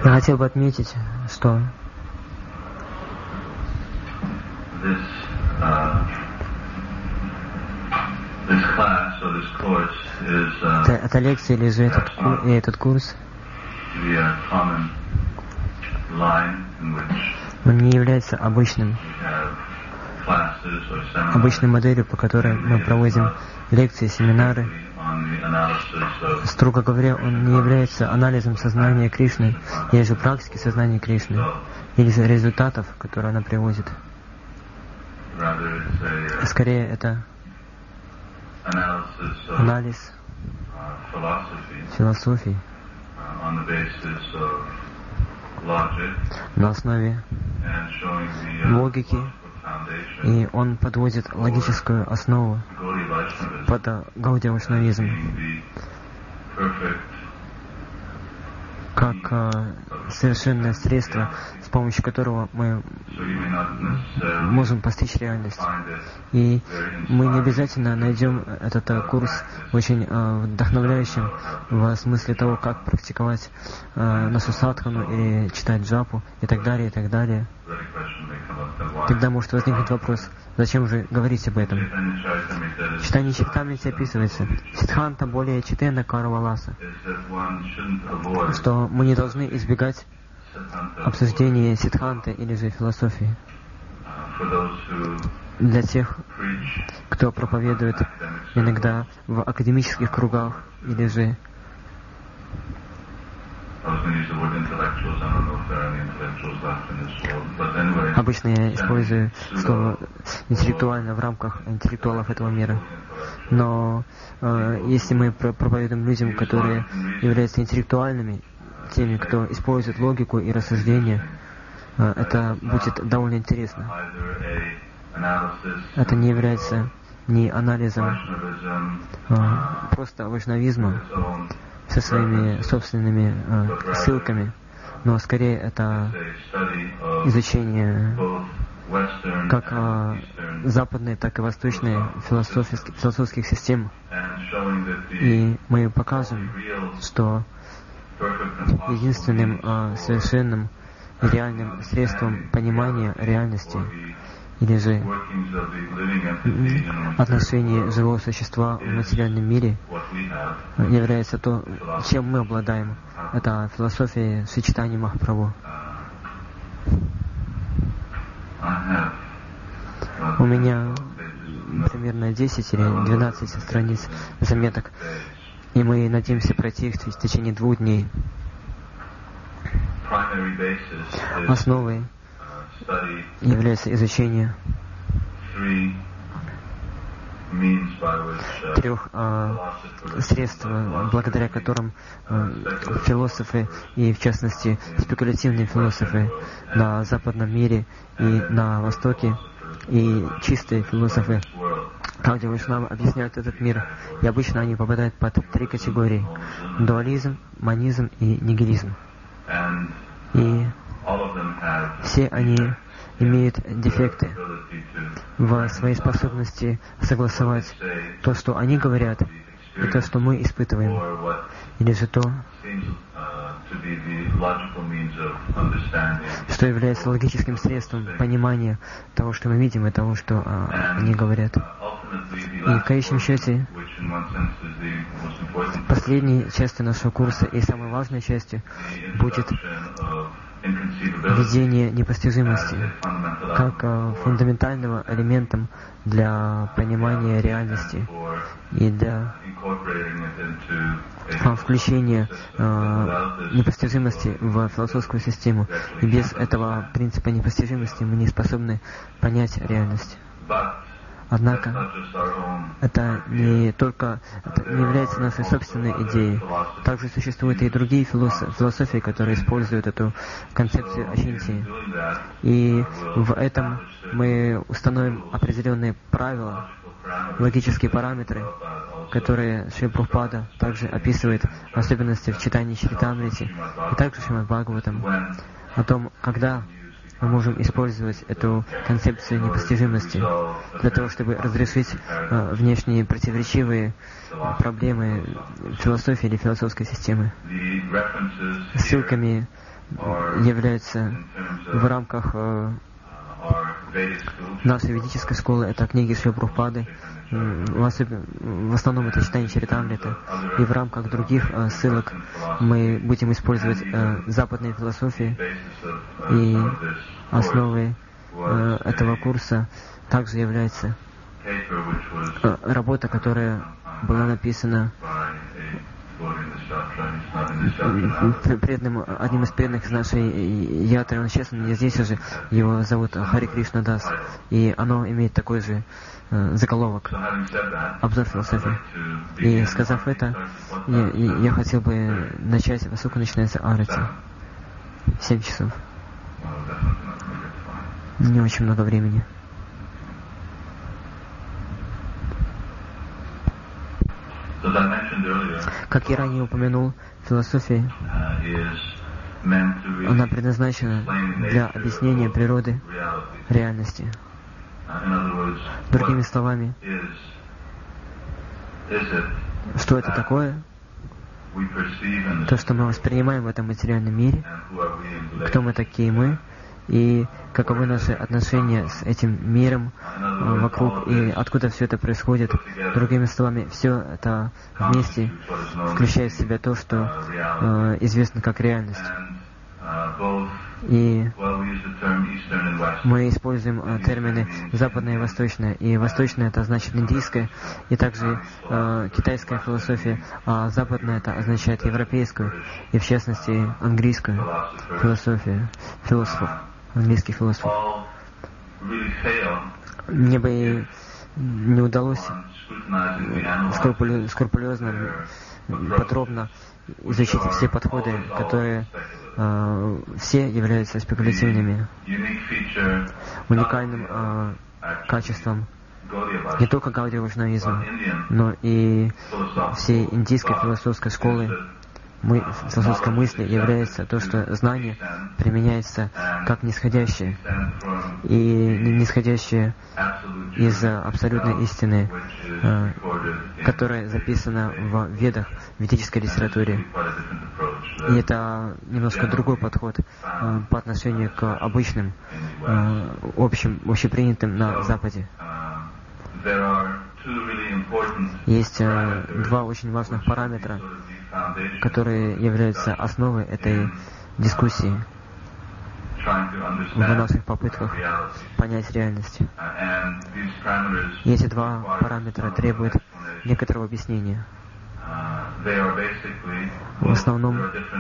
Я хотел бы отметить, что эта лекция или же этот курс, он не является обычной моделью, по которой мы проводим лекции, семинары. Строго говоря, он не является анализом сознания Кришны, или же практики сознания Кришны, или же результатов, которые она приводит. Скорее, это анализ философии на основе логики, и он подводит логическую основу под гаудия-вайшнавизм, как совершенное средство, с помощью которого мы можем постичь реальность. И мы не обязательно найдем этот курс очень вдохновляющим в смысле того, как практиковать нашу садхану или читать джапу и так далее, и так далее. Тогда может возникнуть вопрос, зачем же говорить об этом? В читании Чайтамрити описывается Сиддханта более Читена Карваласа, что мы не должны избегать обсуждения Сиддханты или же философии. Для тех, кто проповедует иногда в академических кругах или же обычно я использую слово интеллектуально в рамках интеллектуалов этого мира. Но если мы проповедуем людям, которые являются интеллектуальными, теми, кто использует логику и рассуждение, это будет довольно интересно. Это не является ни анализом просто вайшнавизма со своими собственными ссылками, но скорее это изучение как западной, так и восточной философских систем. И мы покажем, что единственным совершенным и реальным средством понимания реальности или же отношения живого существа в материальном мире является то, чем мы обладаем. Это философия Шри Махапрабху. У меня примерно 10 или 12 страниц заметок, и мы надеемся пройти их в течение 2 дней. Основой является изучение 3 средств, благодаря которым философы, и в частности спекулятивные философы на западном мире и на Востоке, и чистые философы Гаудия-вайшнавы объясняют этот мир, и обычно они попадают под 3 категории: дуализм, монизм и нигилизм. И все они имеют дефекты в своей способности согласовать то, что они говорят, и то, что мы испытываем, или же то, что является логическим средством понимания того, что мы видим, и того, что они говорят. И в конечном счете, последней частью нашего курса и самой важной частью будет введение непостижимости как фундаментального элементом для понимания реальности и для включения непостижимости в философскую систему. И без этого принципа непостижимости мы не способны понять реальность. Однако, это не является нашей собственной идеей. Также существуют и другие философии, которые используют эту концепцию ачинтии. И в этом мы установим определенные правила, логические параметры, которые Шрила Прабхупада также описывает, в особенности в читании Чаритамрити, и также Шримад Бхагаватам, о том, когда мы можем использовать эту концепцию непостижимости для того, чтобы разрешить внешние противоречивые проблемы философии или философской системы. Ссылками являются в рамках нашей ведической школы, это книги Шрила Прабхупады, в основном это читание Чаритамрита, и в рамках других ссылок мы будем использовать западные философии, и основой этого курса также является работа, которая была написана одним из преданных нашей ятры, он сейчас не здесь уже, его зовут Хари Кришна Дас, и оно имеет такой же заголовок, обзор философии. И сказав это, я хотел бы начать, во сколько начинается арати? 7 часов. Не очень много времени. Как я ранее упомянул, философия, она предназначена для объяснения природы реальности. Другими словами, что это такое? То, что мы воспринимаем в этом материальном мире, кто мы такие мы, и каковы наши отношения с этим миром вокруг, и откуда все это происходит. Другими словами, все это вместе включает в себя то, что известно как реальность. И мы используем термины западное и восточное. И восточное это значит индийское, и также китайская философия, а западное это означает европейскую, и в частности английскую философию, философов, английских философов. Мне бы не удалось скрупулезно, подробно изучить все подходы, которые все являются спекулятивными. Уникальным качеством не только гаудия вайшнавизма, но и всей индийской философской школы, философской мысли является то, что знание применяется как нисходящее, и нисходящее из абсолютной истины, которая записана в Ведах, в ведической литературе. И это немножко другой подход по отношению к обычным, общепринятым на Западе. Есть два очень важных параметра, которые являются основой этой дискуссии в наших попытках понять реальность. И эти два параметра требуют некоторого объяснения. В основном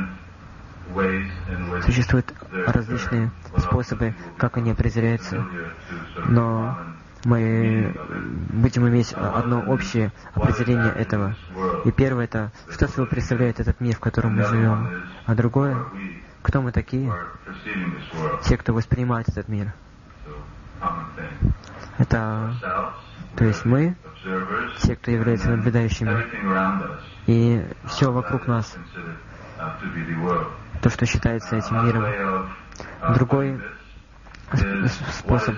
существуют различные способы, как они определяются, но мы будем иметь одно общее определение этого. И первое это, что собой представляет этот мир, в котором мы живем, а другое, кто мы такие, те, кто воспринимает этот мир. Это, то есть мы, те, кто являются наблюдающими, и все вокруг нас, то, что считается этим миром. Другой способ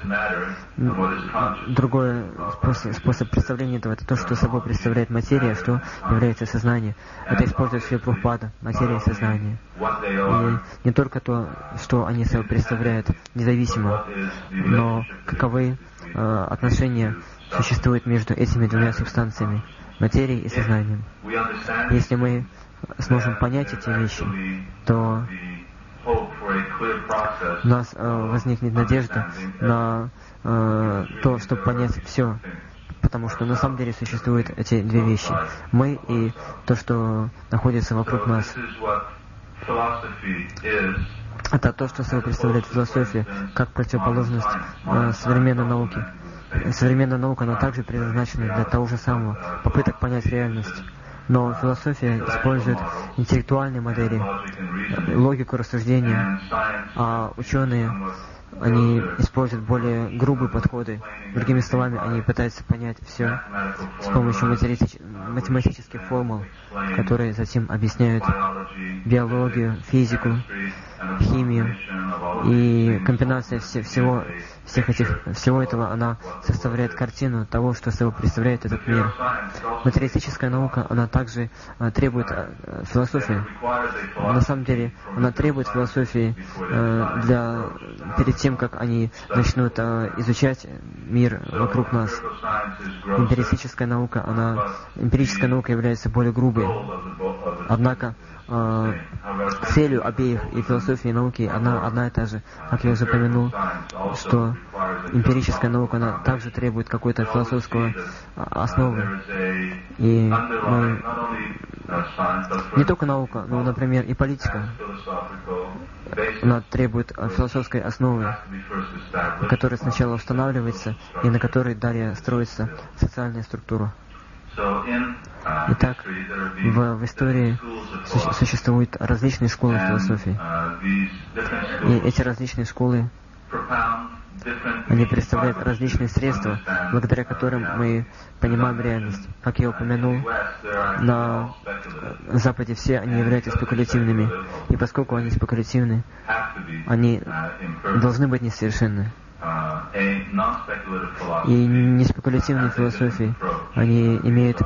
представления этого, это то, что собой представляет материя, что является сознание. Это использует Шрила Прабхупада, материя и сознание. И не только то, что они собой представляют независимо, но каковы отношения существуют между этими двумя субстанциями, материей и сознанием. Если мы сможем понять эти вещи, то у нас возникнет надежда на то, чтобы понять все. Потому что на самом деле существуют эти две вещи. Мы и то, что находится вокруг нас. Это то, что собой представляет философия, как противоположность современной науки. Современная наука, она также предназначена для того же самого, попыток понять реальность. Но философия использует интеллектуальные модели, логику рассуждения, а ученые, они используют более грубые подходы. Другими словами, они пытаются понять все с помощью математических формул, которые затем объясняют биологию, физику, химию. И комбинация всего этого, она составляет картину того, что собой представляет этот мир. Материалистическая наука, она также требует философии. На самом деле, она требует философии перед тем, как они начнут изучать мир вокруг нас. Эмпирическая наука является более грубой. Однако целью обеих, и философии, и науки, одна и та же. Как я уже упомянул, что эмпирическая наука, она также требует какой-то философской основы. И не только наука, но, например, и политика, она требует философской основы, которая сначала устанавливается, и на которой далее строится социальная структура. Итак, в истории существуют различные школы философии. И эти различные школы, они представляют различные средства, благодаря которым мы понимаем реальность. Как я упомянул, на Западе все они являются спекулятивными. И поскольку они спекулятивны, они должны быть несовершенны. И неспекулятивные философии, они имеют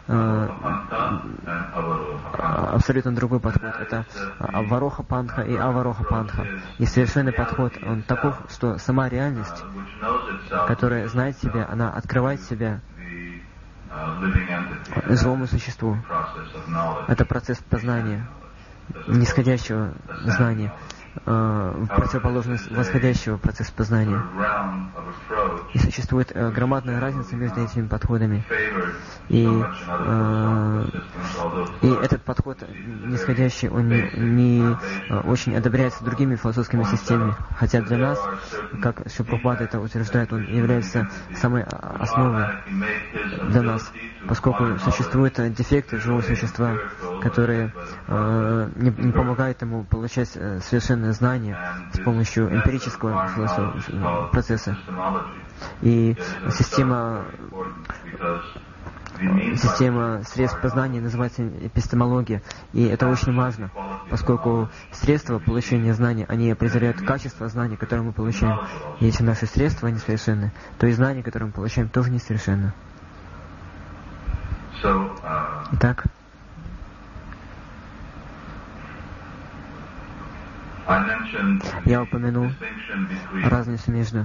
абсолютно другой подход. Это Авароха-пантха и Авароха-пантха. И совершенный подход, он таков, что сама реальность, которая знает себя, она открывает себя живому существу. Это процесс познания, нисходящего знания, в противоположность восходящего процесса познания. И существует громадная разница между этими подходами. И этот подход нисходящий, он не очень одобряется другими философскими системами. Хотя для нас, как Шрила Прабхупада это утверждает, он является самой основой для нас, поскольку существуют дефекты живого существа, которые не помогают ему получать совершенное знание с помощью эмпирического процесса. И система средств познания называется эпистемология. И это очень важно, поскольку средства получения знаний, они определяют качество знаний, которое мы получаем. И если наши средства несовершенны, то и знания, которые мы получаем, тоже несовершенны. Итак, я упомянул разницу между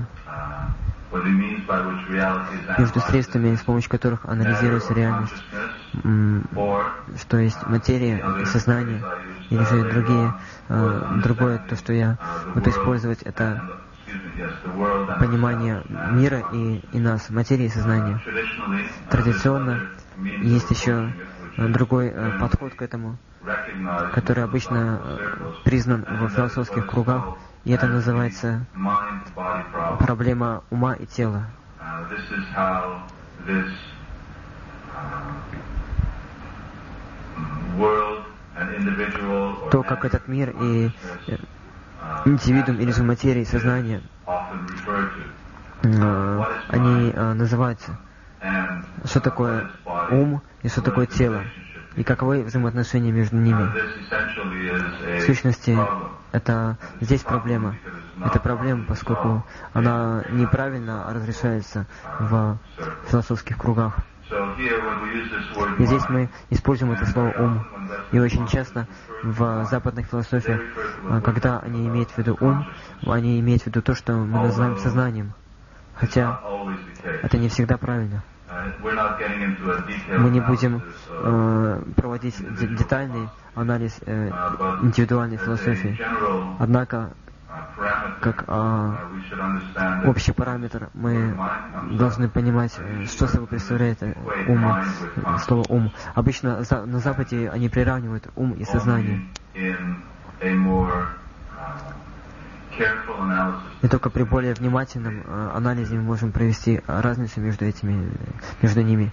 средствами, с помощью которых анализируется реальность, что есть материя, сознание, или же другое, то, что я буду использовать, это понимание мира и нас, материи и сознания. Традиционно есть еще другой подход к этому, который обычно признан в философских кругах, и это называется проблема ума и тела. То, как этот мир и индивидуум или же материя и сознание, они называются, что такое ум и что такое тело, и каковы взаимоотношения между ними. В сущности, это здесь проблема. Это проблема, поскольку она неправильно разрешается в философских кругах. И здесь мы используем это слово «ум». И очень часто в западных философиях, когда они имеют в виду ум, они имеют в виду то, что мы называем сознанием. Хотя это не всегда правильно. Мы не будем проводить детальный анализ индивидуальной философии. Однако, как общий параметр, мы должны понимать, что собой представляет ум, слово «ум». Обычно на Западе они приравнивают ум и сознание. И только при более внимательном анализе мы можем провести разницу между ними.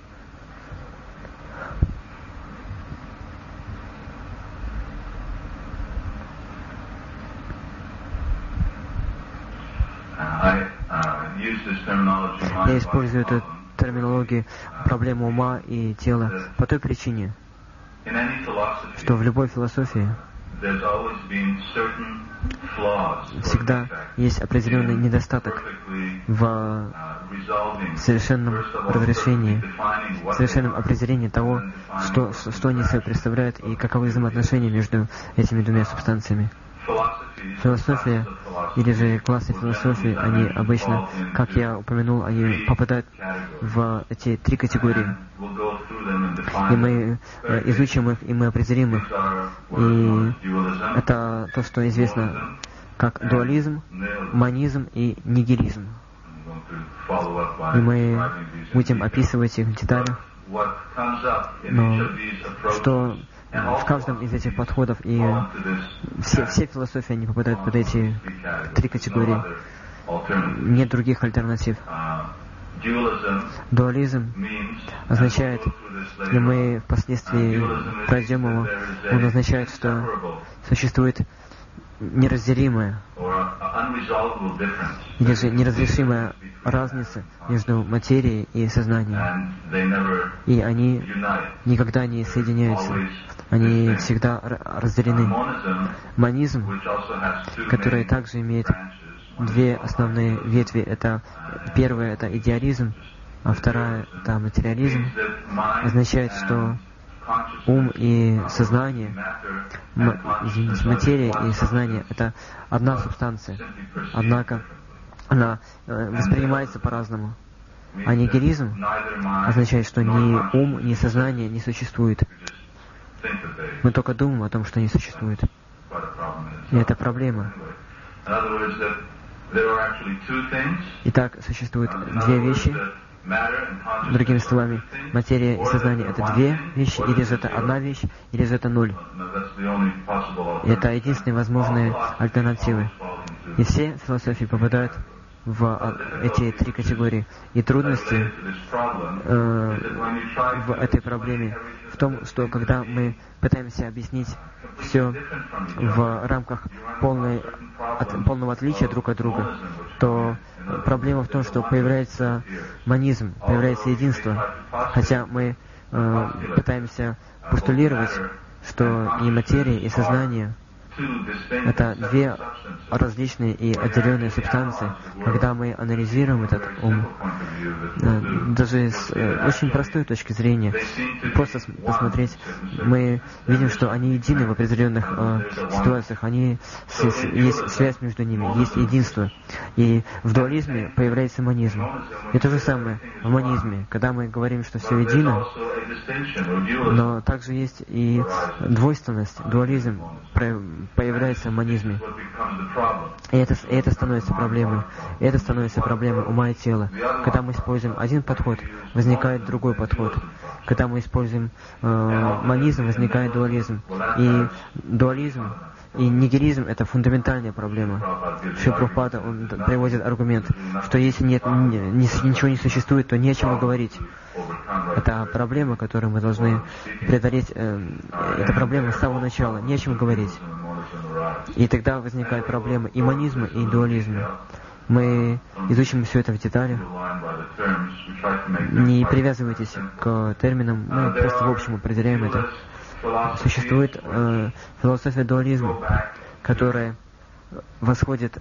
Я использую эту терминологию проблему ума и тела по той причине, что в любой философии всегда есть определенный недостаток в совершенном разрешении, в совершенном определении того, что они собой представляют и каковы взаимоотношения между этими двумя субстанциями. Философия или же классы философии, они обычно, как я упомянул, они попадают в эти три категории. И мы изучим их, и мы определим их. И это то, что известно как дуализм, монизм и нигилизм. И мы будем описывать их в деталях. Но что в каждом из этих подходов, и все философии, они попадают под эти три категории. Нет других альтернатив. Дуализм означает, если мы впоследствии пройдем его, он означает, что существует неразделимая или же неразрешимая разница между материей и сознанием. И они никогда не соединяются. Они всегда разделены. Монизм, который также имеет две основные ветви, это первая — это идеализм, а вторая — это материализм, означает, что ум и сознание, материя и сознание — это одна субстанция, однако она воспринимается по-разному. А нигилизм означает, что ни ум, ни сознание не существует. Мы только думаем о том, что не существует. И это проблема. Итак, существует две вещи. Другими словами, материя и сознание — это две вещи, или же это одна вещь, или же это нуль. И это единственные возможные альтернативы. И все философии попадают в эти три категории. И трудности в этой проблеме в том, что когда мы пытаемся объяснить все в рамках полного отличия друг от друга, то проблема в том, что появляется монизм, появляется единство. Хотя мы пытаемся постулировать, что и материя, и сознание — это две различные и отделенные субстанции. Когда мы анализируем этот ум, даже с очень простой точки зрения, просто посмотреть, мы видим, что они едины в определенных ситуациях, есть связь между ними, есть единство. И в дуализме появляется монизм. И то же самое в монизме, когда мы говорим, что все едино, но также есть и двойственность, дуализм появляется в монизме. И это становится проблемой. И это становится проблемой ума и тела. Когда мы используем один подход, возникает другой подход. Когда мы используем монизм, возникает дуализм. И дуализм и нигилизм — это фундаментальная проблема. Шрила Прабхупада, он приводит аргумент, что если ничего не существует, то не о чем и говорить. Это проблема, которую мы должны преодолеть. Это проблема с самого начала, не о чем говорить. И тогда возникает проблема и монизма, и дуализма. Мы изучим все это в деталях. Не привязывайтесь к терминам, мы просто в общем определяем это. Существует философия дуализма, которая восходит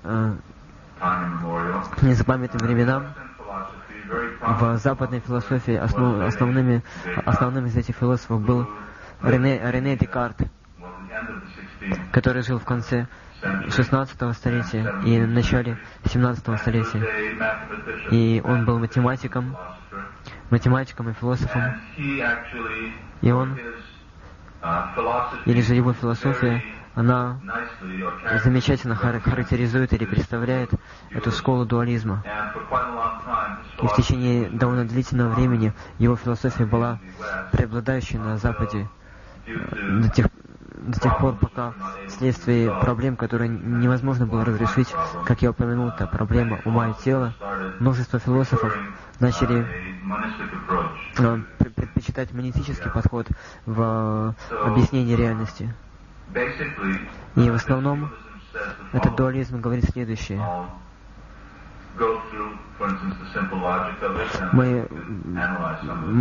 к незапамятным временам. В западной философии основным из этих философов был Рене Декарт, который жил в конце 16 столетия и в начале 17 столетия. И он был математиком и философом. И он, или же его философия, она замечательно характеризует или представляет эту школу дуализма. И в течение довольно длительного времени его философия была преобладающей на Западе до тех пор, пока вследствие проблем, которые невозможно было разрешить, как я упомянул, это проблема ума и тела, множество философов начали предпочитать монистический подход в объяснении реальности. И в основном этот дуализм говорит следующее.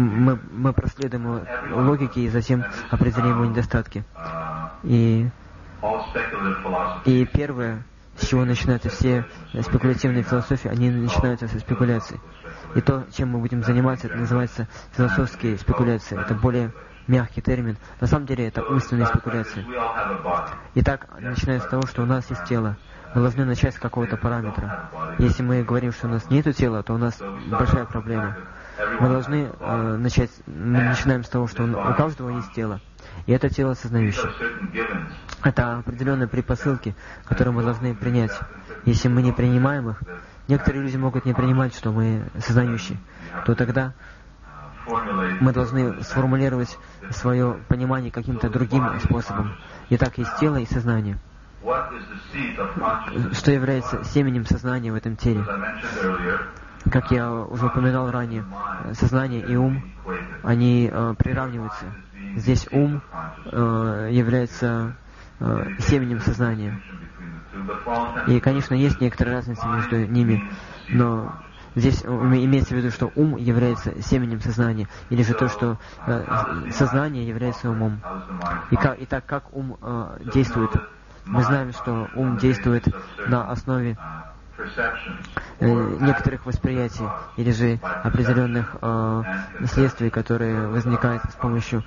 Мы проследуем логики и затем определим его недостатки. И И первое, с чего начинаются все спекулятивные философии, они начинаются со спекуляций. И то, чем мы будем заниматься, это называется философские спекуляции. Это более мягкий термин. На самом деле это умственные спекуляции. Итак, начиная с того, что у нас есть тело. Мы должны начать с какого-то параметра. Если мы говорим, что у нас нет тела, то у нас большая проблема. Мы должны начать, мы начинаем с того, что у каждого есть тело. И это тело сознающее. Это определенные предпосылки, которые мы должны принять. Если мы не принимаем их, некоторые люди могут не принимать, что мы сознающие, то тогда мы должны сформулировать свое понимание каким-то другим способом. Итак, есть тело и сознание. Что является семенем сознания в этом теле? Как я уже упоминал ранее, сознание и ум, они приравниваются. Здесь ум является семенем сознания. И, конечно, есть некоторые разницы между ними, но здесь имеется в виду, что ум является семенем сознания, или же то, что сознание является умом. Итак, как ум действует? Мы знаем, что ум действует на основе некоторых восприятий или же определенных следствий, которые возникают с помощью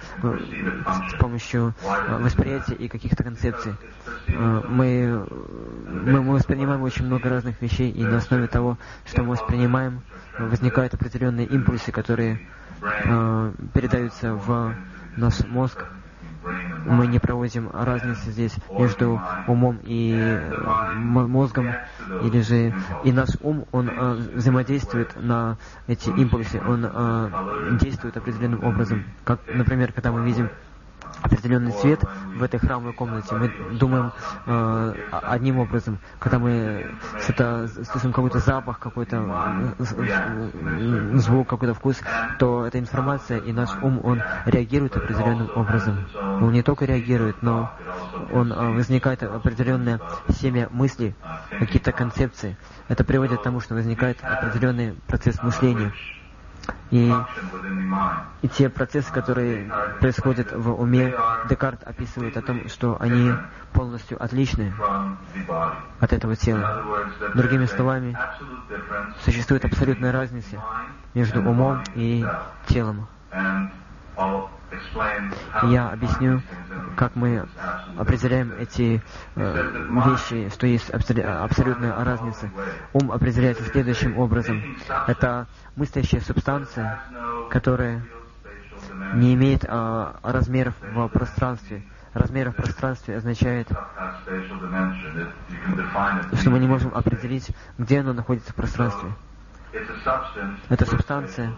восприятия и каких-то концепций. Мы воспринимаем очень много разных вещей, и на основе того, что мы воспринимаем, возникают определенные импульсы, которые передаются в наш мозг. Мы не проводим разницы здесь между умом и мозгом, или же и наш ум, он взаимодействует на эти импульсы, он действует определенным образом. Как, например, когда мы видим определенный свет в этой храмовой комнате, мы думаем одним образом. Когда мы что-то слышим, какой-то запах, какой-то звук, какой-то вкус, то эта информация и наш ум, он реагирует определенным образом. Он не только реагирует, но возникает определенное семя мыслей, какие-то концепции. Это приводит к тому, что возникает определенный процесс мышления. И те процессы, которые происходят в уме, Декарт описывает о том, что они полностью отличны от этого тела. Другими словами, существует абсолютная разница между умом и телом. Я объясню, как мы определяем эти вещи, что есть абсолютная разница. Ум определяется следующим образом. Это мыслящая субстанция, которая не имеет размеров в пространстве. Размеры в пространстве означает, что мы не можем определить, где оно находится в пространстве. Это субстанция,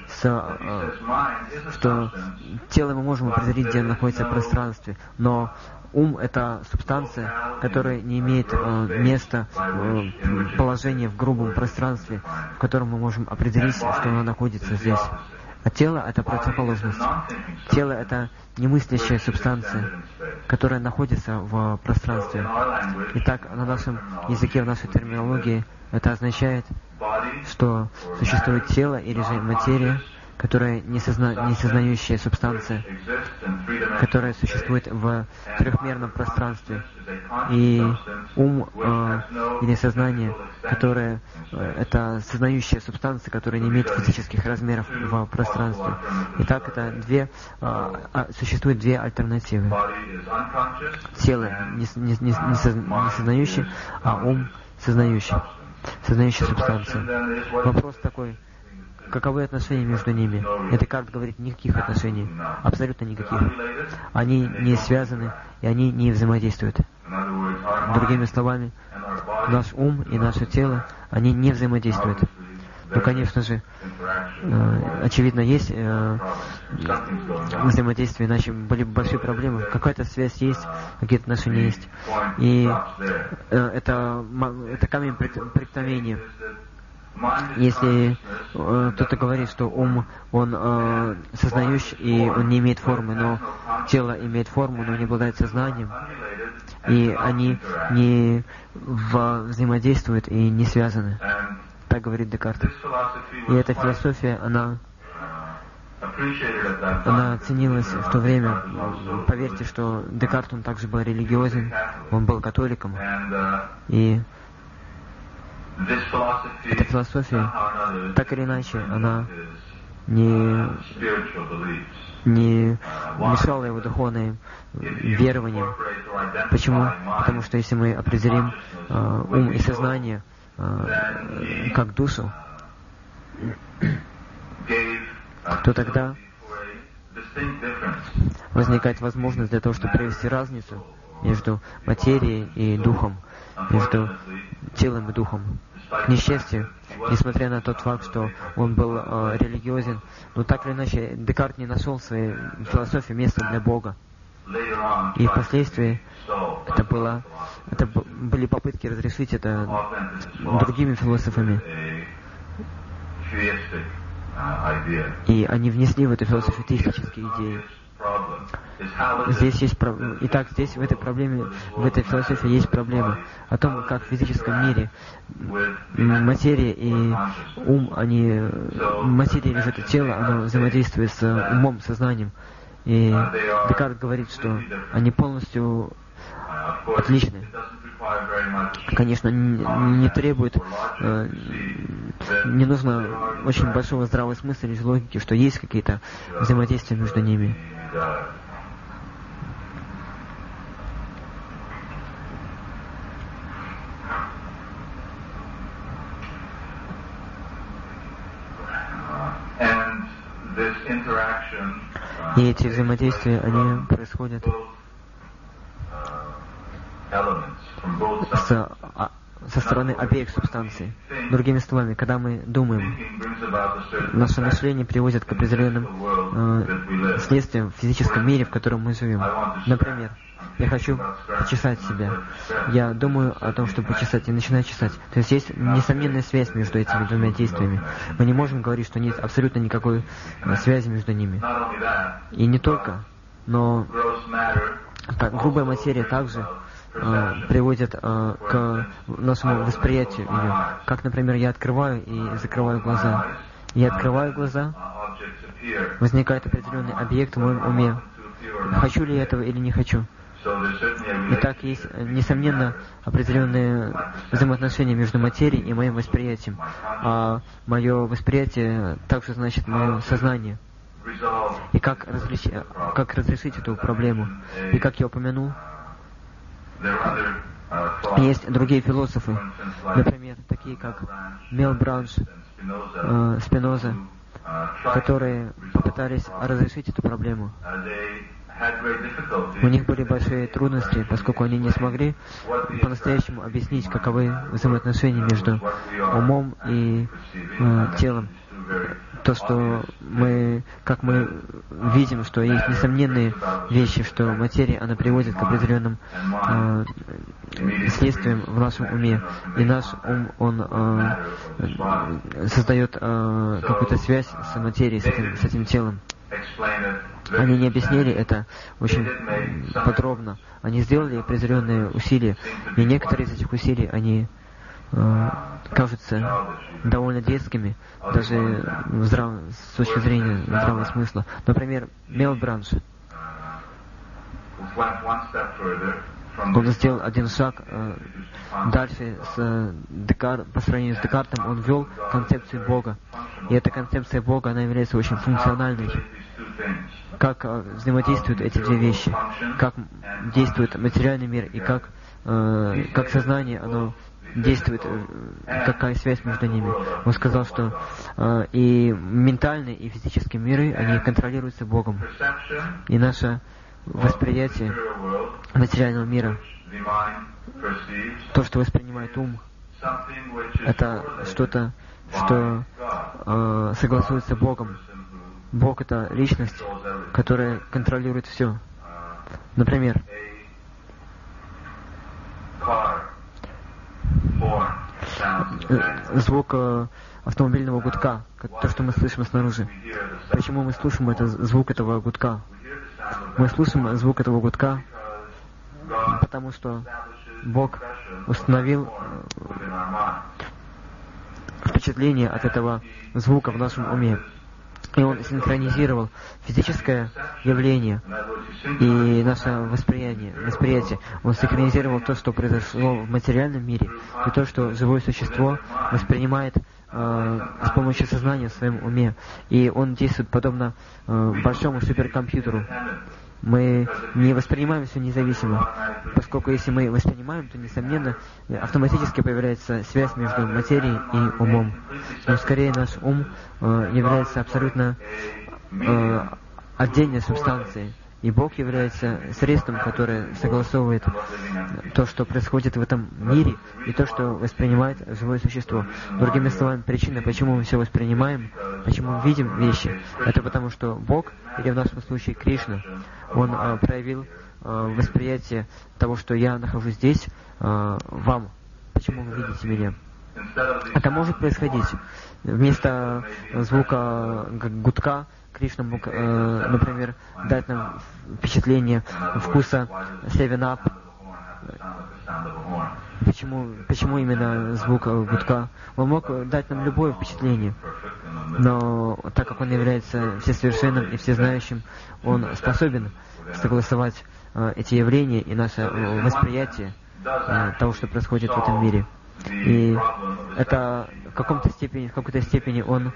что тело мы можем определить, где оно находится в пространстве, но ум — это субстанция, которая не имеет места, положения в грубом пространстве, в котором мы можем определить, что оно находится здесь. А тело — это противоположность. Тело — это немыслящая субстанция, которая находится в пространстве. Итак, на нашем языке, в нашей терминологии, это означает, что существует тело или же материя, которая несознающая субстанция, которая существует в трехмерном пространстве, и ум или сознание, которое это сознающая субстанция, которая не имеет физических размеров в пространстве. Итак, это существует две альтернативы. Тело несознающее, а ум сознающий. Сознающая субстанция. Вопрос такой: каковы отношения между ними? И Декарт говорит, никаких отношений, абсолютно никаких. Они не связаны, и они не взаимодействуют. Другими словами, наш ум и наше тело, они не взаимодействуют. Ну, конечно же, очевидно, есть взаимодействие, иначе были бы большие проблемы. Какая-то связь есть, какие-то отношения есть. И это камень преткновения. Если кто-то говорит, что ум, он сознающий, и он не имеет формы, но тело имеет форму, но не обладает сознанием, и они не взаимодействуют и не связаны. Так говорит Декарт. И эта философия, она она ценилась в то время. Поверьте, что Декарт, он также был религиозен, он был католиком. И эта философия, так или иначе, она не мешала его духовным верованиям. Почему? Потому что если мы определим ум и сознание как душу, то тогда возникает возможность для того, чтобы провести разницу между материей и духом, между телом и духом. К несчастью, несмотря на тот факт, что он был религиозен, но так или иначе Декарт не нашел в своей философии места для Бога. И впоследствии это были попытки разрешить это другими философами. И они внесли в эту философию теистические идеи. Здесь есть Итак, здесь в этой проблеме, в этой философии есть проблема о том, как в физическом мире материя и ум, материя или же это тело, оно взаимодействует с умом, сознанием. И Декарт говорит, что они полностью отличны. Конечно, не требует, не нужно очень большого здравого смысла или логики, что есть какие-то взаимодействия между ними. И эти взаимодействия, они происходят со стороны обеих субстанций. Другими словами, когда мы думаем, наше мышление приводит к определенным следствиям в физическом мире, в котором мы живем. Например, я хочу почесать себя. Я думаю о том, чтобы почесать, и начинаю чесать. То есть есть несомненная связь между этими двумя действиями. Мы не можем говорить, что нет абсолютно никакой связи между ними. И не только, но грубая материя также приводит к нашему восприятию ее. Как, например, я открываю и закрываю глаза. Я открываю глаза, возникает определенный объект в моем уме. Хочу ли я этого или не хочу? Итак, есть, несомненно, определенные взаимоотношения между материей и моим восприятием. А мое восприятие также значит мое сознание. И как разрешить эту проблему? И как я упомянул, есть другие философы, например, такие как Мелбранш, Спиноза, которые попытались разрешить эту проблему. У них были большие трудности, поскольку они не смогли по-настоящему объяснить, каковы взаимоотношения между умом и телом. То, что как мы видим, что есть несомненные вещи, что материя, она приводит к определенным следствиям в нашем уме. И наш ум, он создает какую-то связь с материей, с этим телом. Они не объяснили это очень подробно. Они сделали определенные усилия. И некоторые из этих усилий, они кажутся довольно детскими, даже с точки зрения здравого смысла. Например, Мелбранш. Он сделал один шаг дальше по сравнению с Декартом. Он ввел концепцию Бога. И эта концепция Бога, она является очень функциональной. Как взаимодействуют эти две вещи, как действует материальный мир и как сознание, оно действует, какая связь между ними. Он сказал, что и ментальные, и физические миры, они контролируются Богом. И наше восприятие материального мира, то, что воспринимает ум, это что-то, что согласуется с Богом. Бог — это личность, которая контролирует все. Например, звук автомобильного гудка, то, что мы слышим снаружи. Почему мы слушаем звук этого гудка? Мы слушаем звук этого гудка, потому что Бог установил впечатление от этого звука в нашем уме. И он синхронизировал физическое явление и наше восприятие. Он синхронизировал то, что произошло в материальном мире, и то, что живое существо воспринимает с помощью сознания в своем уме. И он действует подобно большому суперкомпьютеру. Мы не воспринимаем все независимо, поскольку если мы воспринимаем, то, несомненно, автоматически появляется связь между материей и умом. Но скорее наш ум является абсолютно отдельной субстанцией. И Бог является средством, которое согласовывает то, что происходит в этом мире, и то, что воспринимает живое существо. Другими словами, причина, почему мы все воспринимаем, почему мы видим вещи, это потому, что Бог, или в нашем случае Кришна, Он проявил восприятие того, что я нахожусь здесь, вам. Почему вы видите меня? Это может происходить. Вместо звука гудка Кришна мог, например, дать нам впечатление вкуса 7-Up. Почему именно звук гудка? Он мог дать нам любое впечатление. Но так как он является всесовершенным и всезнающим, он способен согласовать эти явления и наше восприятие того, что происходит в этом мире. И это в какой-то степени он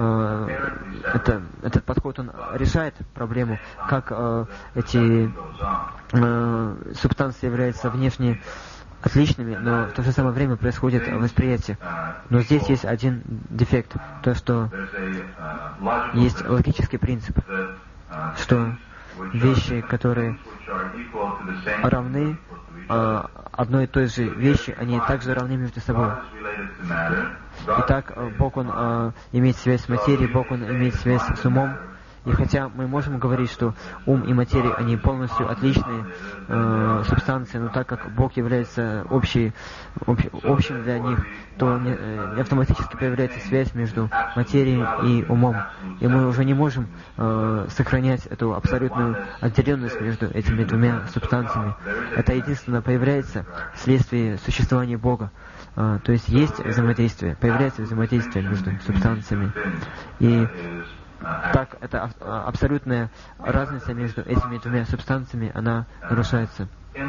этот подход он решает проблему, как эти субстанции являются внешне отличными, но в то же самое время происходит восприятие. Но здесь есть один дефект, то что есть логический принцип, что вещи, которые равны одной и той же вещи, они также равны между собой. Итак, Бог, Он имеет связь с материей, Бог, Он имеет связь с умом. И хотя мы можем говорить, что ум и материя, они полностью отличные субстанции, но так как Бог является общим для них, то автоматически появляется связь между материей и умом. И мы уже не можем сохранять эту абсолютную отделенность между этими двумя субстанциями. Это единственно появляется вследствие существования Бога. То есть взаимодействие, появляется взаимодействие между субстанциями. И так, эта абсолютная разница между этими двумя субстанциями, она нарушается.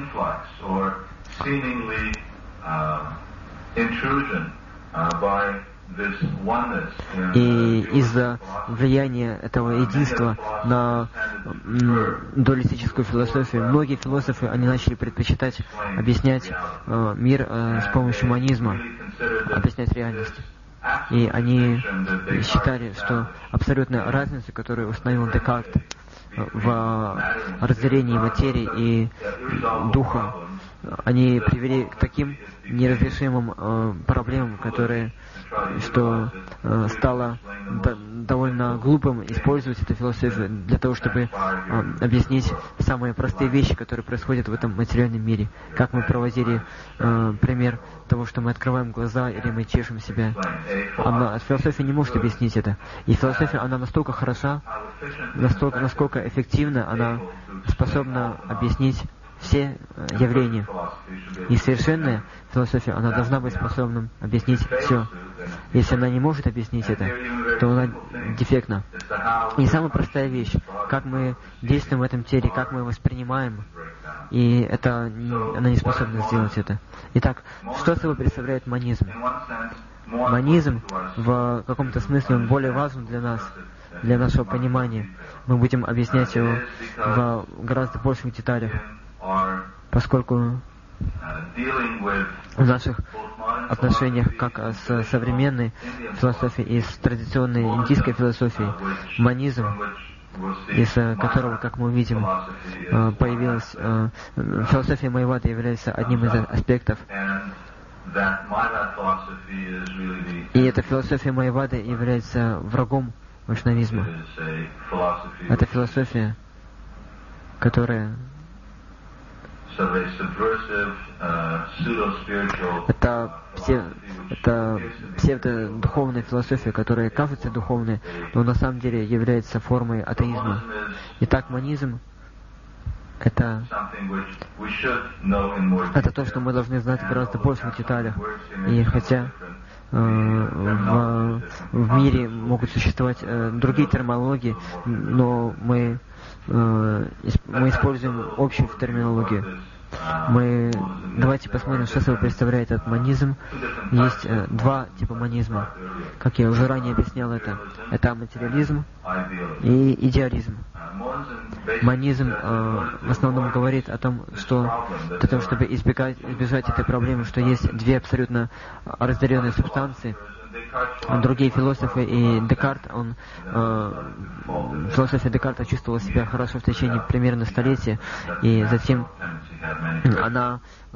И из-за влияния этого единства на дуалистическую философию, многие философы, они начали предпочитать объяснять мир с помощью монизма, объяснять реальность. И они считали, что абсолютная разница, которую установил Декарт в разделении материи и духа, они привели к таким неразрешимым проблемам, что стало довольно глупым использовать эту философию для того, чтобы объяснить самые простые вещи, которые происходят в этом материальном мире. Как мы проводили пример того, что мы открываем глаза или мы чешем себя. Философия не может объяснить это. И философия, она настолько хороша, насколько эффективна, она способна объяснить все явления. И совершенная философия, она должна быть способна объяснить все. Если она не может объяснить это, то она дефектна. И самая простая вещь, как мы действуем в этом теле, как мы воспринимаем, и она не способна сделать это. Итак, что собой представляет монизм? Монизм в каком-то смысле он более важен для нас, для нашего понимания. Мы будем объяснять его в гораздо больших деталях, поскольку в наших отношениях как с современной философией и с традиционной индийской философией, монизм, из которого, как мы увидим, появилась философия Майявады, является одним из аспектов. И эта философия Майявады является врагом вайшнавизма. Это философия, которая это псевдодуховная философия, которая кажется духовной, но на самом деле является формой атеизма. Итак, монизм — это то, что мы должны знать в гораздо больших деталях. И хотя в мире могут существовать другие терминологии, но мы используем общую терминологию. Давайте посмотрим, что собой представляет этот монизм. Есть два типа монизма. Как я уже ранее объяснял это. Это материализм и идеализм. Монизм в основном говорит о том, что для того, чтобы избежать этой проблемы, что есть две абсолютно разделенные субстанции. Другие философы и Декарт, философия Декарта чувствовала себя хорошо в течение примерно столетия, и затем она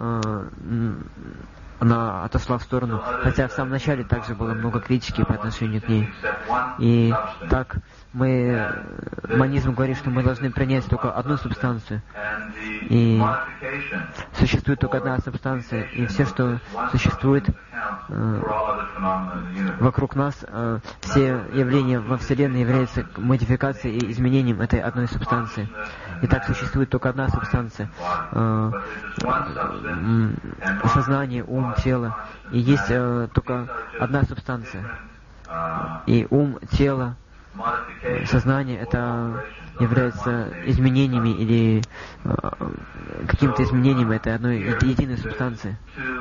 отошла в сторону, хотя в самом начале также было много критики по отношению к ней. И так монизм говорит, что мы должны принять только одну субстанцию. И существует только одна субстанция, и все, что существует вокруг нас, все явления во Вселенной являются модификацией и изменением этой одной субстанции. И так существует только одна субстанция. Сознание, ум, тело. И есть только одна субстанция. И ум, тело, сознание это является изменениями или каким-то изменением этой одной единой субстанции.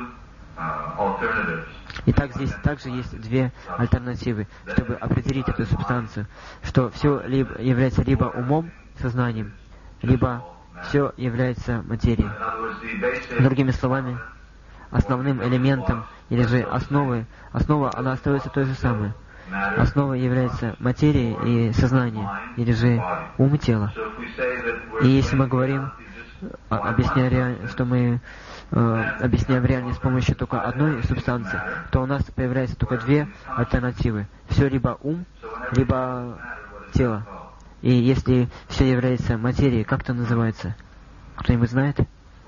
И так здесь также есть две альтернативы, чтобы определить эту субстанцию, что все является либо умом, сознанием, либо все является материей. Другими словами, основным элементом или же основа она остается той же самой. Основа является материя и сознание, или же ум и тело. И если мы говорим, что мы объясняем реальность с помощью только одной субстанции, то у нас появляется только две альтернативы. Все либо ум, либо тело. И если все является материей, как это называется? Кто-нибудь знает?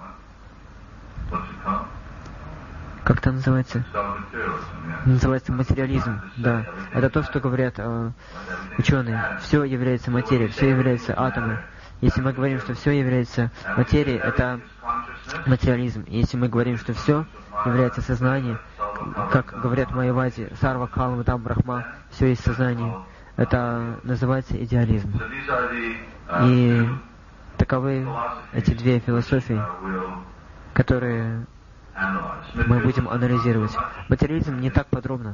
Как это называется? Называется материализм, да. Это то, что говорят ученые. Все является материей, все является атомом. Если мы говорим, что все является материей, это материализм. И если мы говорим, что все является сознанием, как говорят майявади, сарва калма там брахма, все есть сознание, это называется идеализм. И таковы эти две философии, которые мы будем анализировать. Материализм не так подробно.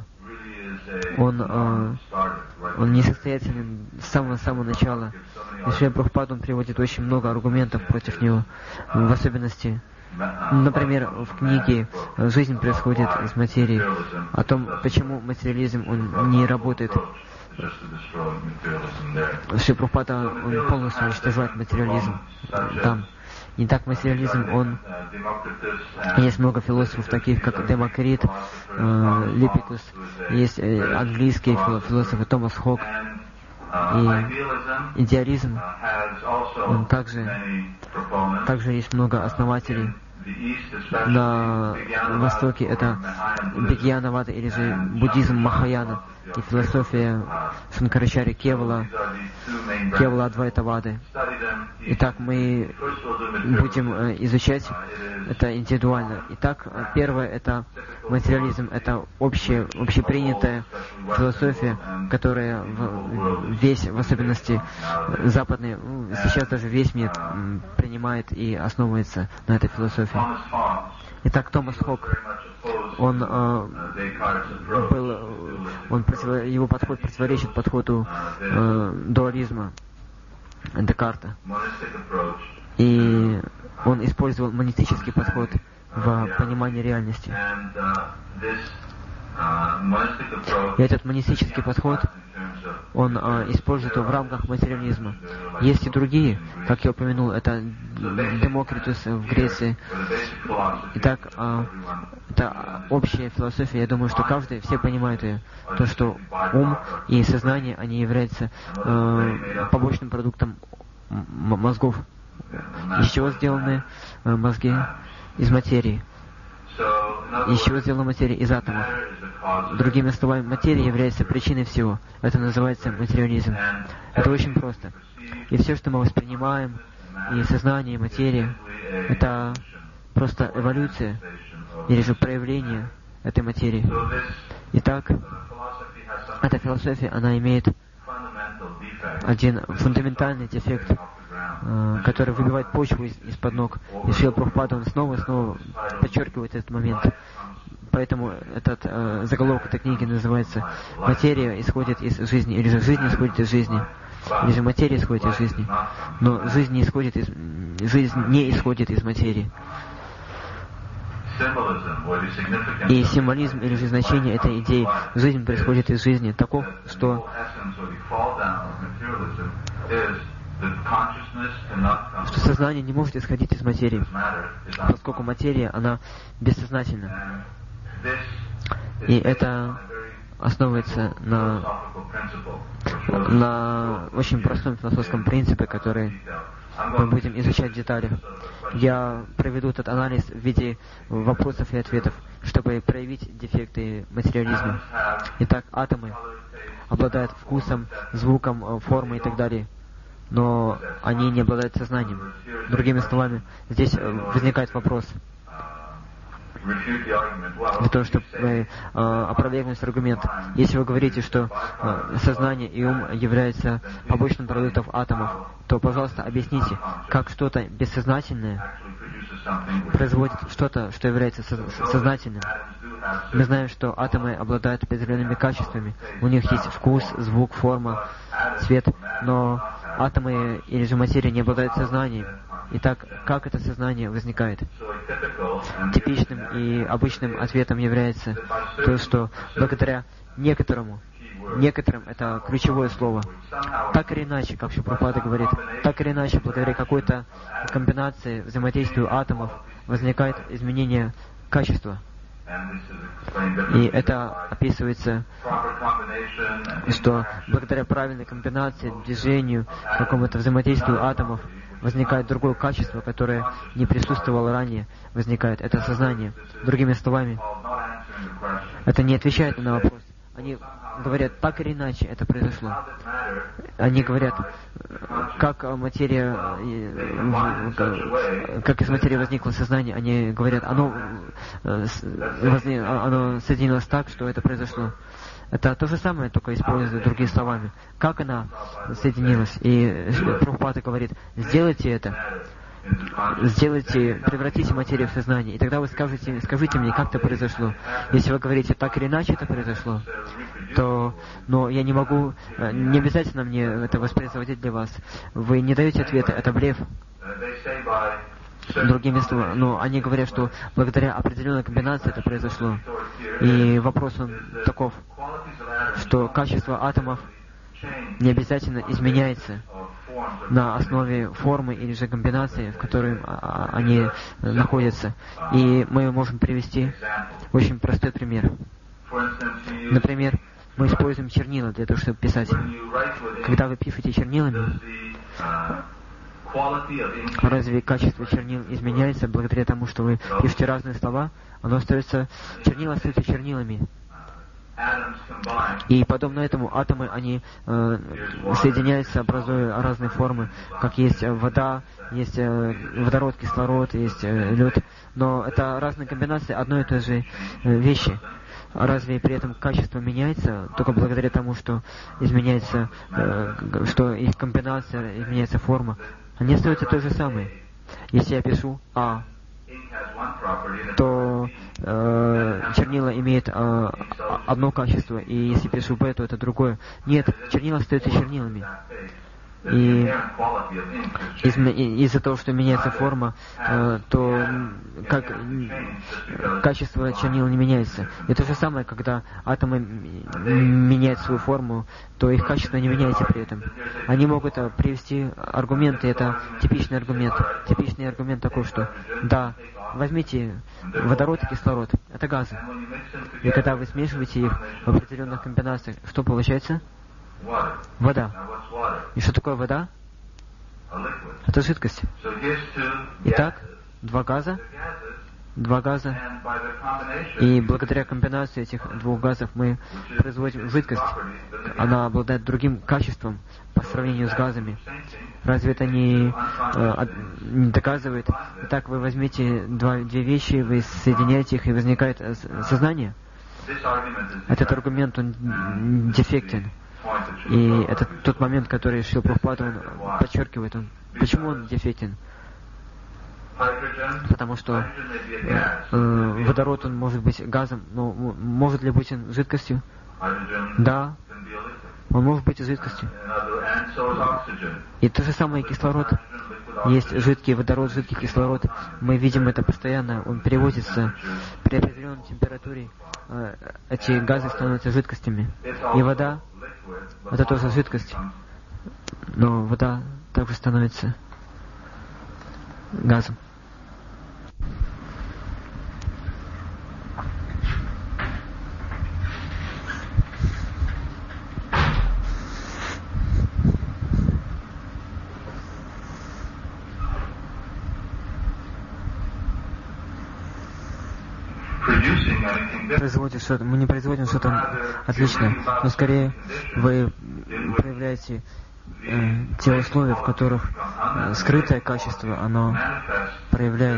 Он несостоятелен с самого начала. И Шрила Прабхупада приводит очень много аргументов против него. В особенности, например, в книге «Жизнь происходит из материи», о том, почему материализм он не работает. Шрила Прабхупада полностью уничтожает материализм там. И так материализм, есть много философов, таких как Демокрит, Липикус, есть английские философы Томас Хок. И идеализм, также есть много основателей. На Востоке это Бигьянавада или же буддизм Махаяна и философия Шанкарачарьи Кевала Адвайтавады. Итак, мы будем изучать это индивидуально. Итак, первое это материализм, это общепринятая философия, которая в особенности западный, сейчас даже весь мир принимает и основывается на этой философии. Итак, Томас Хок, его подход противоречит подходу дуализма Декарта. И он использовал монистический подход в понимании реальности. И этот монистический подход, он использует его в рамках материализма. Есть и другие, как я упомянул, это Демокритус в Греции. Итак, это общая философия, я думаю, что все понимают ее. То, что ум и сознание, они являются побочным продуктом мозгов. Из чего сделаны мозги? Из материи. Из чего сделана материя? Из атомов. Другими словами, материя является причиной всего. Это называется материализм. Это очень просто. И все, что мы воспринимаем, и сознание, и материя, это просто эволюция, или же проявление этой материи. Итак, эта философия, она имеет один фундаментальный дефект, который выбивает почву из-под ног. И Шрила Прабхупада, он снова и снова подчеркивает этот момент. Поэтому этот заголовок этой книги называется «Материя исходит из жизни», или же «Жизнь исходит из жизни», или же «Материя исходит из жизни». Но жизнь не исходит из материи. И символизм или же значение этой идеи «жизнь происходит из жизни» таков, что сознание не может исходить из материи, поскольку материя, она бессознательна. И это основывается на очень простом философском принципе, который мы будем изучать в деталях. Я проведу этот анализ в виде вопросов и ответов, чтобы проявить дефекты материализма. Итак, атомы обладают вкусом, звуком, формой и так далее, но они не обладают сознанием. Другими словами, здесь возникает вопрос для того, чтобы опровергнуть аргумент. Если вы говорите, что сознание и ум являются побочным продуктом атомов, то, пожалуйста, объясните, как что-то бессознательное производит что-то, что является сознательным. Мы знаем, что атомы обладают определенными качествами. У них есть вкус, звук, форма, цвет, но атомы или же материя не обладают сознанием. Итак, как это сознание возникает? Типичным и обычным ответом является то, что благодаря некоторым это ключевое слово. Так или иначе, как Прабхупада говорит, так или иначе, благодаря какой-то комбинации взаимодействию атомов возникает изменение качества. И это описывается, что благодаря правильной комбинации, движению, какому-то взаимодействию атомов возникает другое качество, которое не присутствовало ранее, возникает. Это сознание. Другими словами, это не отвечает на вопрос. Они говорят, так или иначе это произошло. Они говорят, как из материи возникло сознание. Они говорят, оно соединилось так, что это произошло. Это то же самое, только используя другими словами. Как она соединилась? И Прабхупада говорит, сделайте это. Превратите материю в сознание, и тогда вы скажите мне, как это произошло. Если вы говорите, так или иначе это произошло, то, но я не могу, не обязательно мне это воспроизводить для вас. Вы не даете ответа, это блеф. Другими словами, но они говорят, что благодаря определенной комбинации это произошло. И вопрос он таков, что качество атомов не обязательно изменяется на основе формы или же комбинации, в которой они находятся. И мы можем привести очень простой пример. Например, мы используем чернила для того, чтобы писать. Когда вы пишете чернилами, разве качество чернил изменяется благодаря тому, что вы пишете разные слова? Чернила остаются чернилами. И подобно этому атомы, они соединяются, образуя разные формы, как есть вода, есть водород, кислород, есть лед. Но это разные комбинации одной и той же вещи. Разве при этом качество меняется только благодаря тому, что изменяется, что их комбинация, изменяется форма? Они остаются той же самой. Если я пишу А, то чернила имеет одно качество, и если пишу Б, то это другое. Нет, чернила остаются чернилами. И из-за того, что меняется форма, то как качество чернил не меняется. И то же самое, когда атомы меняют свою форму, то их качество не меняется при этом. Они могут привести аргументы, это типичный аргумент. Типичный аргумент такой, что да, возьмите водород и кислород, это газы. И когда вы смешиваете их в определенных комбинациях, что получается? Вода. И что такое вода? Это жидкость. Итак, два газа, два газа, и благодаря комбинации этих двух газов мы производим жидкость. Она обладает другим качеством по сравнению с газами. Разве это не доказывает? Итак, вы возьмите две вещи, вы соединяете их, и возникает сознание. Этот аргумент, он дефектен. И это тот момент, который Шрила Прабхупада он подчеркивает. Почему он дефектен? Потому что водород, он может быть газом, но может ли быть он жидкостью? Да, он может быть жидкостью. И то же самое и кислород. Есть жидкий водород, жидкий кислород. Мы видим это постоянно. Он переводится при определенной температуре. Эти газы становятся жидкостями. И вода — это тоже жидкость. Но вода также становится газом. Мы не производим что-то отличное, но скорее вы проявляете те условия, в которых скрытое качество, оно проявляет